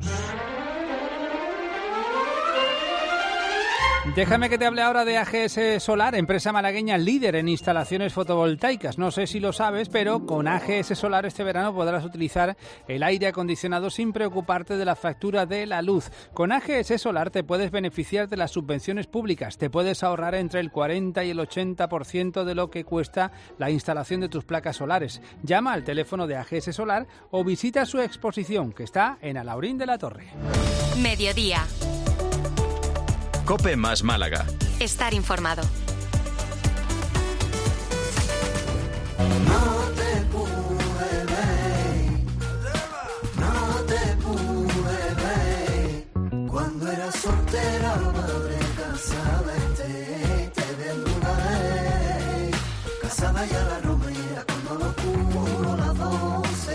Déjame que te hable ahora de A G S Solar, empresa malagueña líder en instalaciones fotovoltaicas. No sé si lo sabes, pero con A G S Solar este verano podrás utilizar el aire acondicionado sin preocuparte de la factura de la luz. Con A G S Solar te puedes beneficiar de las subvenciones públicas. Te puedes ahorrar entre el cuarenta y el ochenta por ciento de lo que cuesta la instalación de tus placas solares. Llama al teléfono de A G S Solar o visita su exposición, que está en Alaurín de la Torre. Mediodía. Cope más Málaga. Estar informado. No te pude ver, no te pude ver, cuando eras soltera, madre casada, te, te desnudaré, casada ya la romera, cuando lo puro las dos se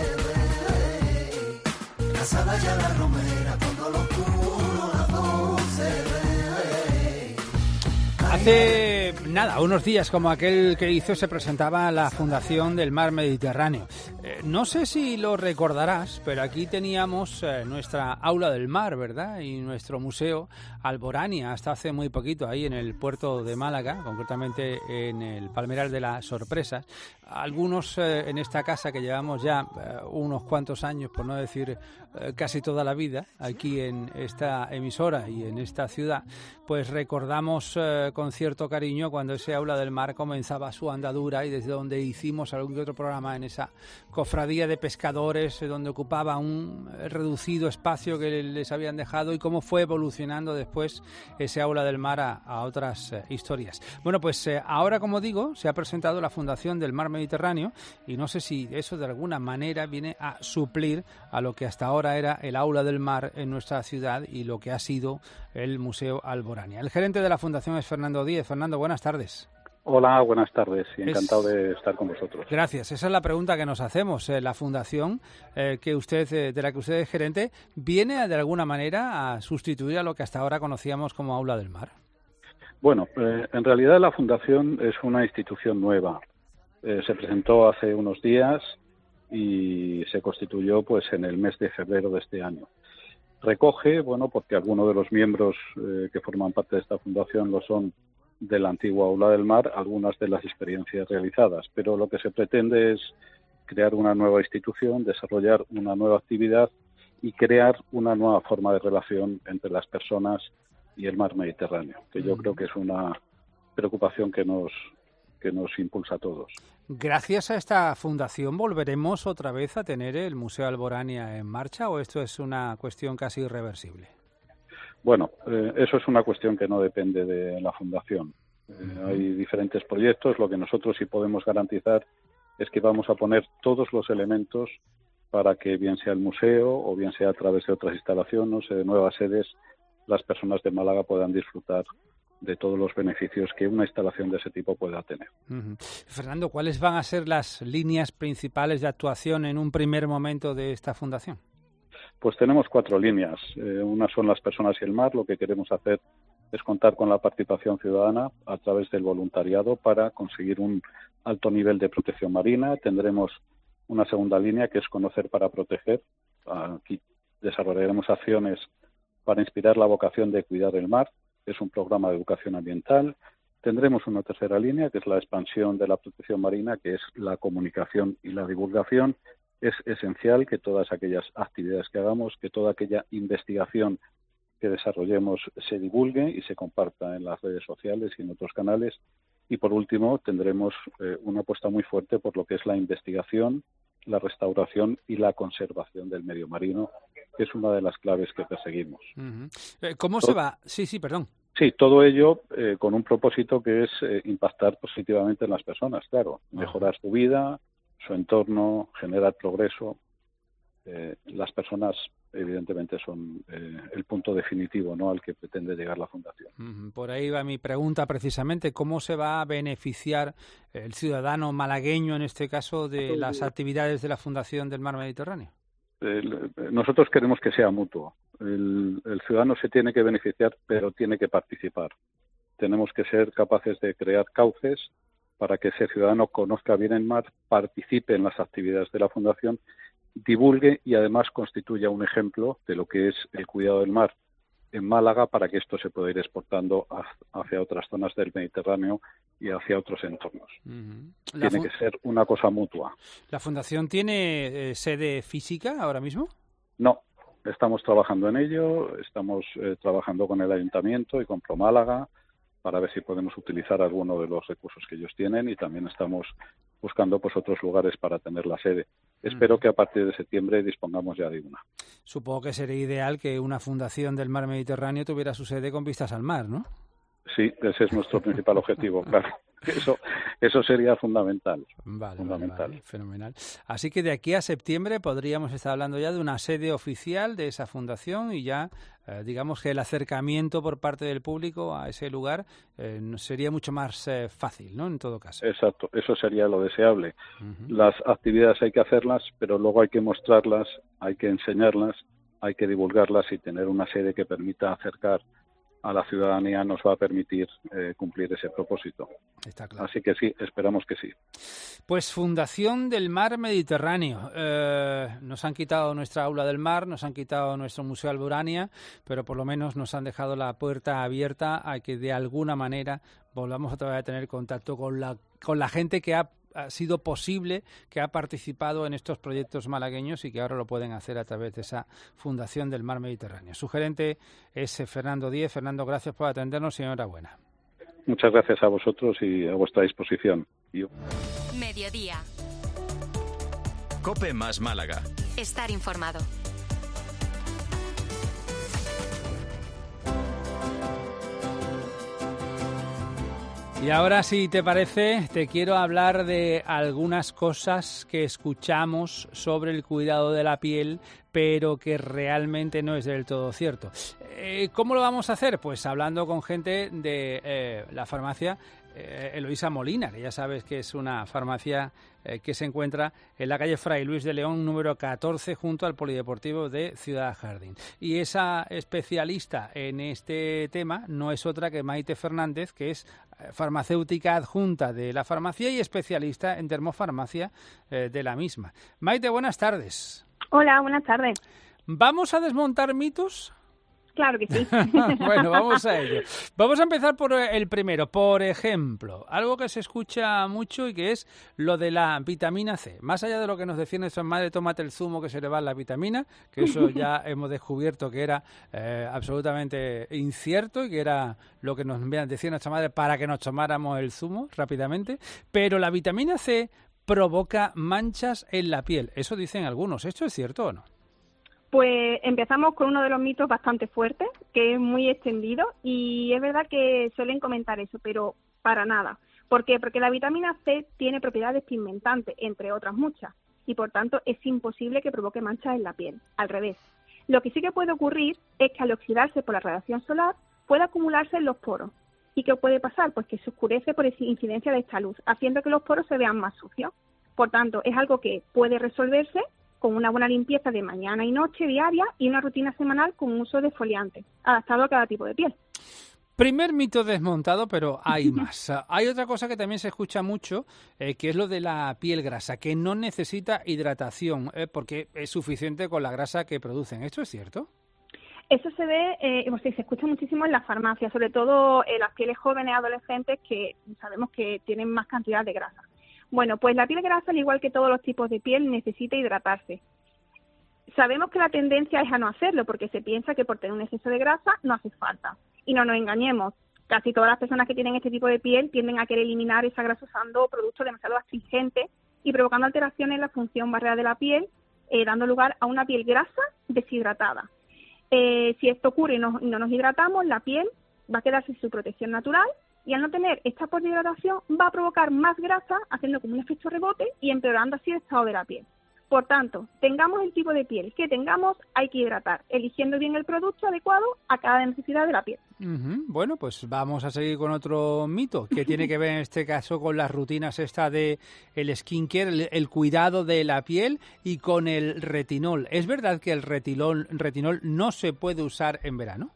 ve, casada ya la romera, cuando lo puro las dos se ve. Hace Nada, unos días como aquel que hizo se presentaba la Fundación del Mar Mediterráneo. Eh, no sé si lo recordarás, pero aquí teníamos eh, nuestra Aula del Mar, ¿verdad? Y nuestro Museo Alborania, hasta hace muy poquito, ahí en el puerto de Málaga, concretamente en el Palmeral de las Sorpresas. Algunos eh, en esta casa que llevamos ya eh, unos cuantos años, por no decir eh, casi toda la vida, aquí en esta emisora y en esta ciudad, pues recordamos eh, con cierto cariño cuando ese Aula del Mar comenzaba su andadura y desde donde hicimos algún que otro programa en esa cofradía de pescadores, eh, donde ocupaba un reducido espacio que les habían dejado, y cómo fue evolucionando después ese Aula del Mar a, a otras eh, historias. Bueno, pues eh, ahora, como digo, se ha presentado la Fundación del Mar Mediterráneo, y no sé si eso de alguna manera viene a suplir a lo que hasta ahora era el Aula del Mar en nuestra ciudad y lo que ha sido el Museo Alborania. El gerente de la Fundación es Fernando Díez. Fernando, buenas tardes. Hola, buenas tardes y encantado es... de estar con vosotros. Gracias. Esa es la pregunta que nos hacemos. Eh, la fundación eh, que usted, eh, de la que usted es gerente, ¿viene de alguna manera a sustituir a lo que hasta ahora conocíamos como Aula del Mar? Bueno, eh, en realidad la fundación es una institución nueva. Eh, se presentó hace unos días y se constituyó pues en el mes de febrero de este año. Recoge, bueno, porque algunos de los miembros eh, que forman parte de esta fundación lo son de la antigua Aula del Mar, algunas de las experiencias realizadas, pero lo que se pretende es crear una nueva institución, desarrollar una nueva actividad y crear una nueva forma de relación entre las personas y el mar Mediterráneo, que yo creo que es una preocupación que nos que nos impulsa a todos. Gracias a esta fundación, ¿volveremos otra vez a tener el Museo Alborania en marcha o esto es una cuestión casi irreversible? Bueno, eh, eso es una cuestión que no depende de la fundación. Eh, uh-huh. Hay diferentes proyectos. Lo que nosotros sí podemos garantizar es que vamos a poner todos los elementos para que, bien sea el museo o bien sea a través de otras instalaciones, de nuevas sedes, las personas de Málaga puedan disfrutar de todos los beneficios que una instalación de ese tipo pueda tener. Uh-huh. Fernando, ¿cuáles van a ser las líneas principales de actuación en un primer momento de esta fundación? Pues tenemos cuatro líneas. Eh, una son las personas y el mar. Lo que queremos hacer es contar con la participación ciudadana a través del voluntariado para conseguir un alto nivel de protección marina. Tendremos una segunda línea que es conocer para proteger. Aquí desarrollaremos acciones para inspirar la vocación de cuidar el mar. Es un programa de educación ambiental. Tendremos una tercera línea, que es la expansión de la protección marina, que es la comunicación y la divulgación. Es esencial que todas aquellas actividades que hagamos, que toda aquella investigación que desarrollemos se divulgue y se comparta en las redes sociales y en otros canales. Y por último, tendremos eh, una apuesta muy fuerte por lo que es la investigación, la restauración y la conservación del medio marino, que es una de las claves que perseguimos. Uh-huh. ¿Cómo se va? Sí, sí, perdón. Sí, todo ello eh, con un propósito que es eh, impactar positivamente en las personas, claro, mejorar su vida, su entorno, generar progreso. Eh, las personas, evidentemente, son eh, el punto definitivo, ¿no?, al que pretende llegar la Fundación. Uh-huh. Por ahí va mi pregunta precisamente, ¿cómo se va a beneficiar el ciudadano malagueño, en este caso, de las actividades de la Fundación del Mar Mediterráneo? El, nosotros queremos que sea mutuo. El, el ciudadano se tiene que beneficiar, pero tiene que participar. Tenemos que ser capaces de crear cauces para que ese ciudadano conozca bien el mar, participe en las actividades de la Fundación, divulgue y además constituya un ejemplo de lo que es el cuidado del mar en Málaga, para que esto se pueda ir exportando hacia otras zonas del Mediterráneo y hacia otros entornos. Uh-huh. Tiene que ser una cosa mutua. ¿La Fundación tiene eh, sede física ahora mismo? No, estamos trabajando en ello, estamos eh, trabajando con el Ayuntamiento y con ProMálaga para ver si podemos utilizar alguno de los recursos que ellos tienen, y también estamos buscando pues otros lugares para tener la sede. Espero uh-huh. que a partir de septiembre dispongamos ya de una. Supongo que sería ideal que una fundación del mar Mediterráneo tuviera su sede con vistas al mar, ¿no? Sí, ese es nuestro principal objetivo, claro. Eso, eso sería fundamental. Vale, fundamental. Vale, vale, fenomenal. Así que de aquí a septiembre podríamos estar hablando ya de una sede oficial de esa fundación y ya, eh, digamos que el acercamiento por parte del público a ese lugar eh, sería mucho más eh, fácil, ¿no? En todo caso. Exacto, eso sería lo deseable. Uh-huh. Las actividades hay que hacerlas, pero luego hay que mostrarlas, hay que enseñarlas, hay que divulgarlas y tener una sede que permita acercar a la ciudadanía nos va a permitir eh, cumplir ese propósito. Está claro. Así que sí, esperamos que sí. Pues Fundación del Mar Mediterráneo. Eh, nos han quitado nuestra aula del mar, nos han quitado nuestro Museo Alburania, pero por lo menos nos han dejado la puerta abierta a que de alguna manera volvamos otra vez a tener contacto con la, con la gente que ha ha sido posible, que ha participado en estos proyectos malagueños y que ahora lo pueden hacer a través de esa Fundación del Mar Mediterráneo. Su gerente es Fernando Díez. Fernando, gracias por atendernos y enhorabuena. Muchas gracias a vosotros y a vuestra disposición. Yo... Mediodía. COPE más Málaga. Estar informado. Y ahora, si te parece, te quiero hablar de algunas cosas que escuchamos sobre el cuidado de la piel, pero que realmente no es del todo cierto. Eh, ¿Cómo lo vamos a hacer? Pues hablando con gente de eh, la farmacia eh, Eloísa Molina, que ya sabes que es una farmacia eh, que se encuentra en la calle Fray Luis de León, número catorce, junto al Polideportivo de Ciudad Jardín. Y esa especialista en este tema no es otra que Maite Fernández, que es farmacéutica adjunta de la farmacia y especialista en dermofarmacia eh, de la misma. Maite, buenas tardes. Hola, buenas tardes. ¿Vamos a desmontar mitos? Claro que sí. Bueno, vamos a ello. Vamos a empezar por el primero. Por ejemplo, algo que se escucha mucho y que es lo de la vitamina C. Más allá de lo que nos decía nuestra madre, tómate el zumo que se le va la vitamina, que eso ya hemos descubierto que era eh, absolutamente incierto y que era lo que nos decía nuestra madre para que nos tomáramos el zumo rápidamente. Pero la vitamina C provoca manchas en la piel. Eso dicen algunos. ¿Esto es cierto o no? Pues empezamos con uno de los mitos bastante fuertes, que es muy extendido, y es verdad que suelen comentar eso, pero para nada. ¿Por qué? Porque la vitamina C tiene propiedades pigmentantes, entre otras muchas, y por tanto es imposible que provoque manchas en la piel. Al revés. Lo que sí que puede ocurrir es que al oxidarse por la radiación solar puede acumularse en los poros. ¿Y qué puede pasar? Pues que se oscurece por incidencia de esta luz, haciendo que los poros se vean más sucios. Por tanto, es algo que puede resolverse con una buena limpieza de mañana y noche diaria y una rutina semanal con uso de exfoliantes, adaptado a cada tipo de piel. Primer mito desmontado, pero hay más. Hay otra cosa que también se escucha mucho, eh, que es lo de la piel grasa, que no necesita hidratación, eh, porque es suficiente con la grasa que producen. ¿Esto es cierto? Eso se ve, eh, pues sí, se escucha muchísimo en las farmacias, sobre todo en las pieles jóvenes, adolescentes, que sabemos que tienen más cantidad de grasa. Bueno, pues la piel grasa, al igual que todos los tipos de piel, necesita hidratarse. Sabemos que la tendencia es a no hacerlo, porque se piensa que por tener un exceso de grasa no hace falta. Y no nos engañemos, casi todas las personas que tienen este tipo de piel tienden a querer eliminar esa grasa usando productos demasiado astringentes y provocando alteraciones en la función barrera de la piel, eh, dando lugar a una piel grasa deshidratada. Eh, si esto ocurre y no, no nos hidratamos, la piel va a quedar sin su protección natural, y al no tener esta poshidratación va a provocar más grasa, haciendo como un efecto rebote y empeorando así el estado de la piel. Por tanto, tengamos el tipo de piel que tengamos, hay que hidratar, eligiendo bien el producto adecuado a cada necesidad de la piel. Uh-huh. Bueno, pues vamos a seguir con otro mito, que tiene que ver en este caso con las rutinas esta de el skincare, el, el cuidado de la piel, y con el retinol. ¿Es verdad que el retinol, retinol no se puede usar en verano?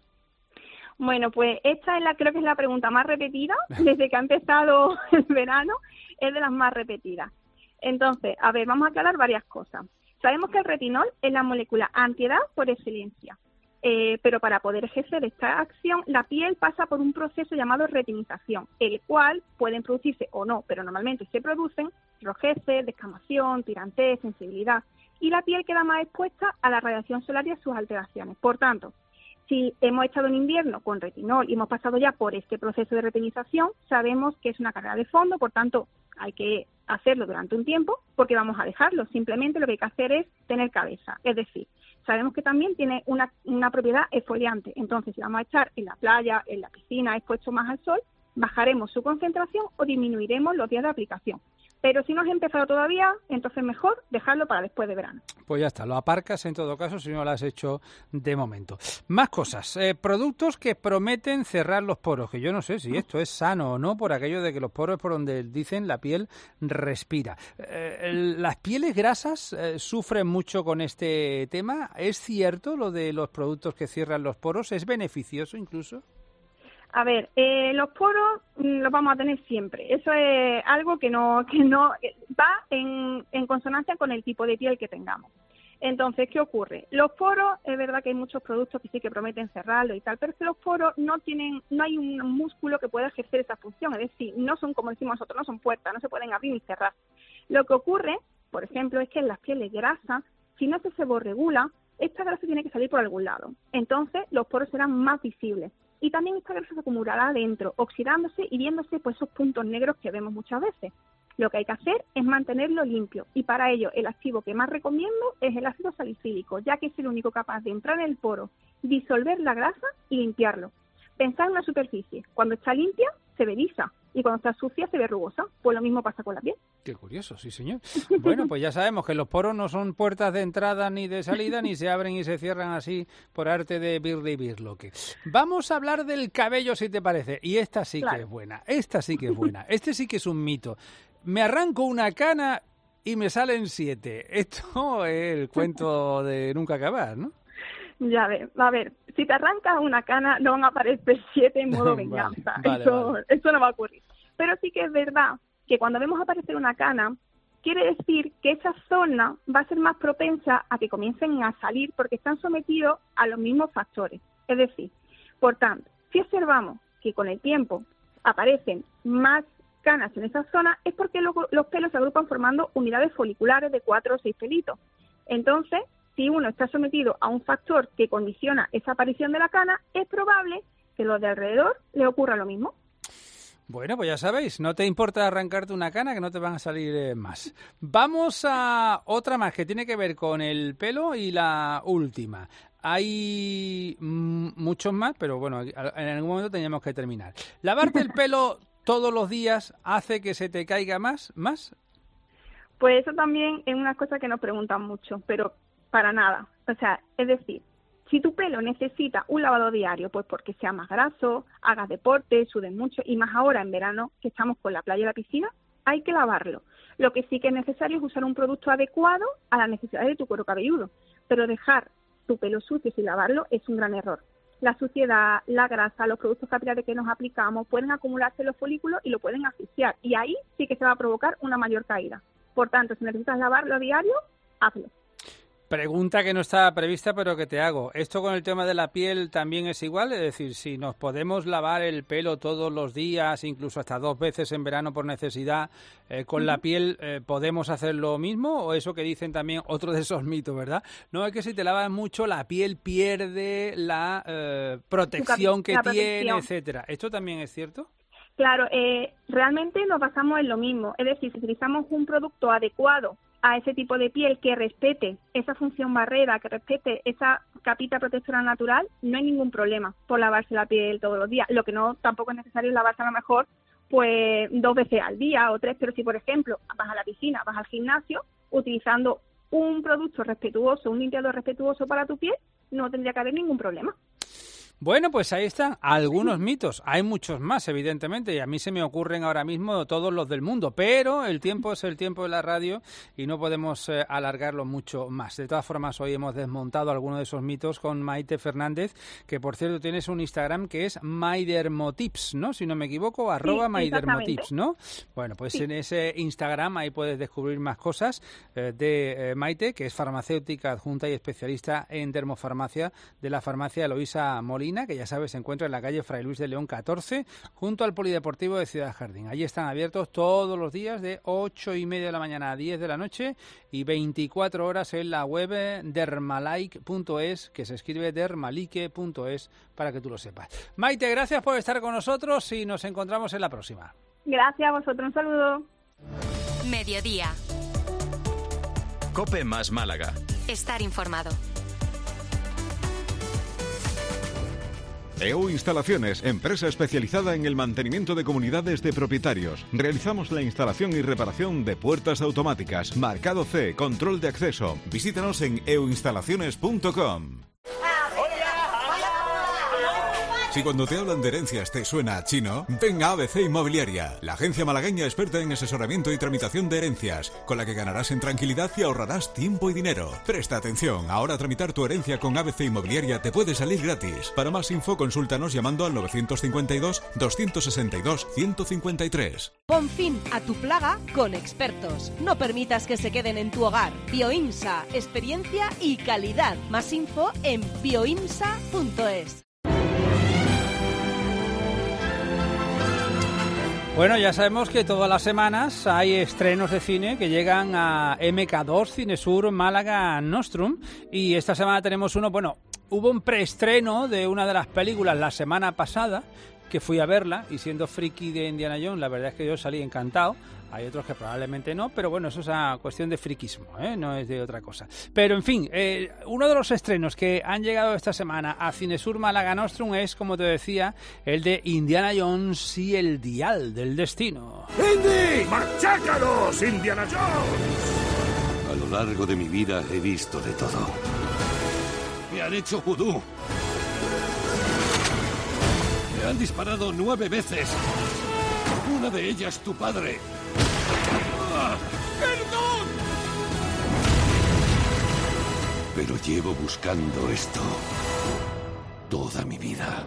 Bueno, pues esta es la, creo que es la pregunta más repetida desde que ha empezado el verano, es de las más repetidas. Entonces, a ver, vamos a aclarar varias cosas. Sabemos que el retinol es la molécula antiedad por excelencia, eh, pero para poder ejercer esta acción, la piel pasa por un proceso llamado retinización, el cual pueden producirse o no, pero normalmente se producen rojeces, descamación, tirantez, sensibilidad, y la piel queda más expuesta a la radiación solar y a sus alteraciones. Por tanto, si hemos estado en invierno con retinol y hemos pasado ya por este proceso de retinización, sabemos que es una carrera de fondo, por tanto hay que hacerlo durante un tiempo porque vamos a dejarlo. Simplemente lo que hay que hacer es tener cabeza. Es decir, sabemos que también tiene una, una propiedad exfoliante. Entonces, si vamos a echar en la playa, en la piscina, expuesto más al sol, bajaremos su concentración o disminuiremos los días de aplicación. Pero si no has empezado todavía, entonces mejor dejarlo para después de verano. Pues ya está, lo aparcas en todo caso si no lo has hecho de momento. Más cosas, eh, productos que prometen cerrar los poros, que yo no sé si esto es sano o no, por aquello de que los poros es por donde dicen la piel respira. Eh, ¿Las pieles grasas eh, sufren mucho con este tema? ¿Es cierto lo de los productos que cierran los poros? ¿Es beneficioso incluso? A ver, eh, los poros mm, los vamos a tener siempre. Eso es algo que no que no va en, en consonancia con el tipo de piel que tengamos. Entonces, ¿qué ocurre? Los poros, es verdad que hay muchos productos que sí que prometen cerrarlo y tal, pero es que los poros no tienen, no hay un músculo que pueda ejercer esa función, es decir, no son como decimos nosotros, no son puertas, no se pueden abrir ni cerrar. Lo que ocurre, por ejemplo, es que en las pieles grasas, si no se seborregula, esta grasa tiene que salir por algún lado. Entonces, los poros serán más visibles. Y también esta grasa se acumulará adentro, oxidándose y viéndose pues esos puntos negros que vemos muchas veces. Lo que hay que hacer es mantenerlo limpio y para ello el activo que más recomiendo es el ácido salicílico, ya que es el único capaz de entrar en el poro, disolver la grasa y limpiarlo. Pensad en una superficie, cuando está limpia se ve lisa y cuando está sucia se ve rugosa, pues lo mismo pasa con la piel. Qué curioso, sí señor. Bueno, pues ya sabemos que los poros no son puertas de entrada ni de salida, ni se abren y se cierran así por arte de birli y birloque. Vamos a hablar del cabello, si te parece, y esta sí claro. que es buena, esta sí que es buena, este sí que es un mito. Me arranco una cana y me salen siete. Esto es el cuento de nunca acabar, ¿no? Ya ves, a ver, si te arrancas una cana no van a aparecer siete en modo venganza. Vale, vale, eso, vale. eso no va a ocurrir. Pero sí que es verdad que cuando vemos aparecer una cana, quiere decir que esa zona va a ser más propensa a que comiencen a salir porque están sometidos a los mismos factores. Es decir, por tanto, si observamos que con el tiempo aparecen más canas en esa zona, es porque lo, los pelos se agrupan formando unidades foliculares de cuatro o seis pelitos. Entonces, si uno está sometido a un factor que condiciona esa aparición de la cana, es probable que los de alrededor le ocurra lo mismo. Bueno, pues ya sabéis, no te importa arrancarte una cana que no te van a salir eh, más. Vamos a otra más que tiene que ver con el pelo y la última. Hay mm, muchos más, pero bueno, en algún momento teníamos que terminar. Lavarte el pelo todos los días hace que se te caiga más, más. Pues eso también es una cosa que nos preguntan mucho, pero para nada. O sea, es decir, si tu pelo necesita un lavado diario, pues porque sea más graso, hagas deporte, sudes mucho, y más ahora en verano que estamos con la playa y la piscina, hay que lavarlo. Lo que sí que es necesario es usar un producto adecuado a las necesidades de tu cuero cabelludo, pero dejar tu pelo sucio sin lavarlo es un gran error. La suciedad, la grasa, los productos capilares que nos aplicamos pueden acumularse en los folículos y lo pueden asfixiar, y ahí sí que se va a provocar una mayor caída. Por tanto, si necesitas lavarlo a diario, hazlo. Pregunta que no estaba prevista, pero que te hago. ¿Esto con el tema de la piel también es igual? Es decir, si nos podemos lavar el pelo todos los días, incluso hasta dos veces en verano por necesidad, eh, con uh-huh. la piel, eh, ¿podemos hacer lo mismo? ¿O eso que dicen también, otro de esos mitos, verdad? No, es que si te lavas mucho, la piel pierde la eh, protección que la tiene, protección. etcétera. ¿Esto también es cierto? Claro, eh, realmente nos basamos en lo mismo. Es decir, si utilizamos un producto adecuado a ese tipo de piel que respete esa función barrera, que respete esa capita protectora natural, no hay ningún problema por lavarse la piel todos los días. Lo que no tampoco es necesario es lavarse a lo mejor pues dos veces al día o tres, pero si por ejemplo vas a la piscina, vas al gimnasio, utilizando un producto respetuoso, un limpiador respetuoso para tu piel, no tendría que haber ningún problema. Bueno, pues ahí están algunos mitos. Hay muchos más, evidentemente, y a mí se me ocurren ahora mismo todos los del mundo, pero el tiempo es el tiempo de la radio y no podemos eh, alargarlo mucho más. De todas formas, hoy hemos desmontado algunos de esos mitos con Maite Fernández, que por cierto tienes un Instagram que es mydermotips, ¿no? Si no me equivoco, arroba sí, mydermotips, ¿no? Bueno, pues sí. En ese Instagram ahí puedes descubrir más cosas eh, de eh, Maite, que es farmacéutica adjunta y especialista en dermofarmacia de la farmacia Eloísa Molina, que ya sabes se encuentra en la calle Fray Luis de León catorce, junto al Polideportivo de Ciudad Jardín. Allí están abiertos todos los días de ocho y media de la mañana a diez de la noche y veinticuatro horas en la web dermalike punto es, que se escribe dermalike punto es, para que tú lo sepas. Maite, gracias por estar con nosotros y nos encontramos en la próxima. Gracias a vosotros, un saludo. Mediodía. COPE más Málaga. Estar informado. E U Instalaciones, empresa especializada en el mantenimiento de comunidades de propietarios. Realizamos la instalación y reparación de puertas automáticas, marcado C, control de acceso. Visítanos en e u instalaciones punto com. Si cuando te hablan de herencias te suena a chino, ven a A B C Inmobiliaria, la agencia malagueña experta en asesoramiento y tramitación de herencias, con la que ganarás en tranquilidad y ahorrarás tiempo y dinero. Presta atención, ahora tramitar tu herencia con A B C Inmobiliaria te puede salir gratis. Para más info, consúltanos llamando al novecientos cincuenta y dos, doscientos sesenta y dos, ciento cincuenta y tres. Pon fin a tu plaga con expertos. No permitas que se queden en tu hogar. Bioimsa, experiencia y calidad. Más info en bioimsa punto es. Bueno, ya sabemos que todas las semanas hay estrenos de cine que llegan a eme ka dos, Cinesur, Málaga, Nostrum, y esta semana tenemos uno, bueno, hubo un preestreno de una de las películas la semana pasada, que fui a verla, y siendo friki de Indiana Jones, la verdad es que yo salí encantado. Hay otros que probablemente no, pero bueno, eso es una cuestión de friquismo, ¿eh? No es de otra cosa. Pero en fin, eh, uno de los estrenos que han llegado esta semana a Cinesur Málaga Nostrum es, como te decía, el de Indiana Jones y el Dial del Destino. ¡Indy! ¡Machácalos, Indiana Jones! A lo largo de mi vida he visto de todo. Me han hecho vudú. Me han disparado nueve veces. Una de ellas tu padre. ¡Ah! ¡Perdón! Pero llevo buscando esto toda mi vida.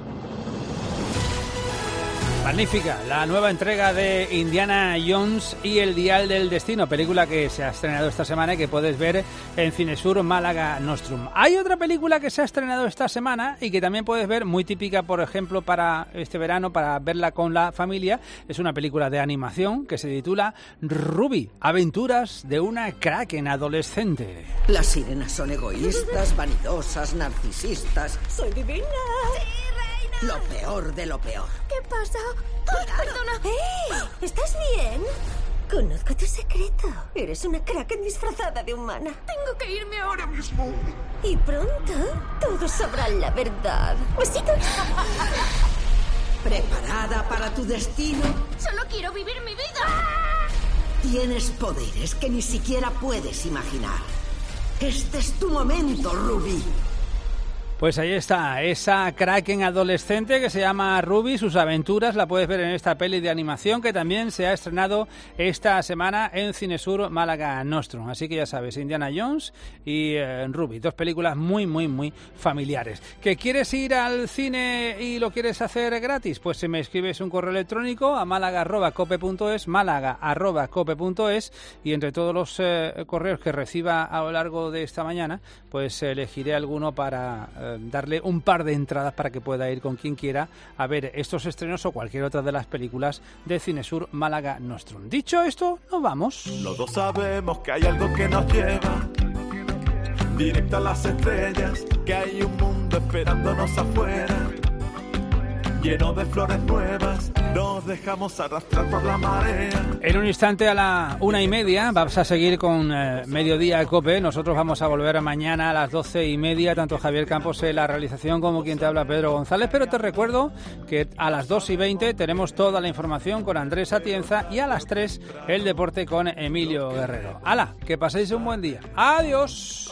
Magnífica, la nueva entrega de Indiana Jones y el Dial del Destino, película que se ha estrenado esta semana y que puedes ver en Cinesur Málaga Nostrum. Hay otra película que se ha estrenado esta semana y que también puedes ver, muy típica, por ejemplo, para este verano, para verla con la familia. Es una película de animación que se titula Ruby, aventuras de una kraken adolescente. Las sirenas son egoístas, vanidosas, narcisistas. ¡Soy divina! ¡Sí, Lo peor de lo peor. ¿Qué pasa? ¡Ay, perdona! ¡Eh! ¿Estás bien? Conozco tu secreto. Eres una kraken disfrazada de humana. Tengo que irme ahora mismo. Y pronto todos sabrán la verdad. ¡Besitos! ¿Preparada para tu destino? ¡Solo quiero vivir mi vida! Tienes poderes que ni siquiera puedes imaginar. Este es tu momento, Ruby. Pues ahí está, esa kraken adolescente que se llama Ruby, sus aventuras la puedes ver en esta peli de animación que también se ha estrenado esta semana en Cinesur Málaga Nostrum. Así que ya sabes, Indiana Jones y eh, Ruby, dos películas muy, muy, muy familiares. ¿Que quieres ir al cine y lo quieres hacer gratis? Pues si me escribes un correo electrónico a málaga arroba cope punto es, málaga arroba cope punto es, y entre todos los eh, correos que reciba a lo largo de esta mañana, pues elegiré alguno para eh, darle un par de entradas para que pueda ir con quien quiera a ver estos estrenos o cualquier otra de las películas de Cinesur Málaga Nostrum. Dicho esto, nos vamos. Los dos sabemos que hay algo que nos lleva directo a las estrellas, que hay un mundo esperándonos afuera, lleno de flores nuevas, nos dejamos arrastrar por la marea. En un instante, a la una y media, vas a seguir con eh, Mediodía Cope. Nosotros vamos a volver mañana a las doce y media, tanto Javier Campos en la realización como quien te habla, Pedro González. Pero te recuerdo que a las dos y veinte tenemos toda la información con Andrés Atienza y a las tres el deporte con Emilio Guerrero. ¡Hala! Que paséis un buen día. ¡Adiós!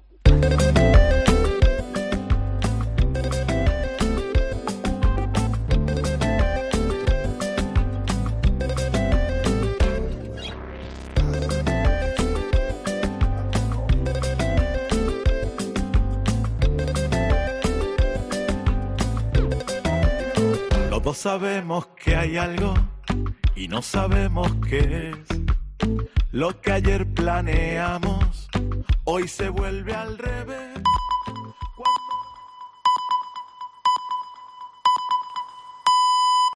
Todos sabemos que hay algo y no sabemos qué es. Lo que ayer planeamos, hoy se vuelve al revés.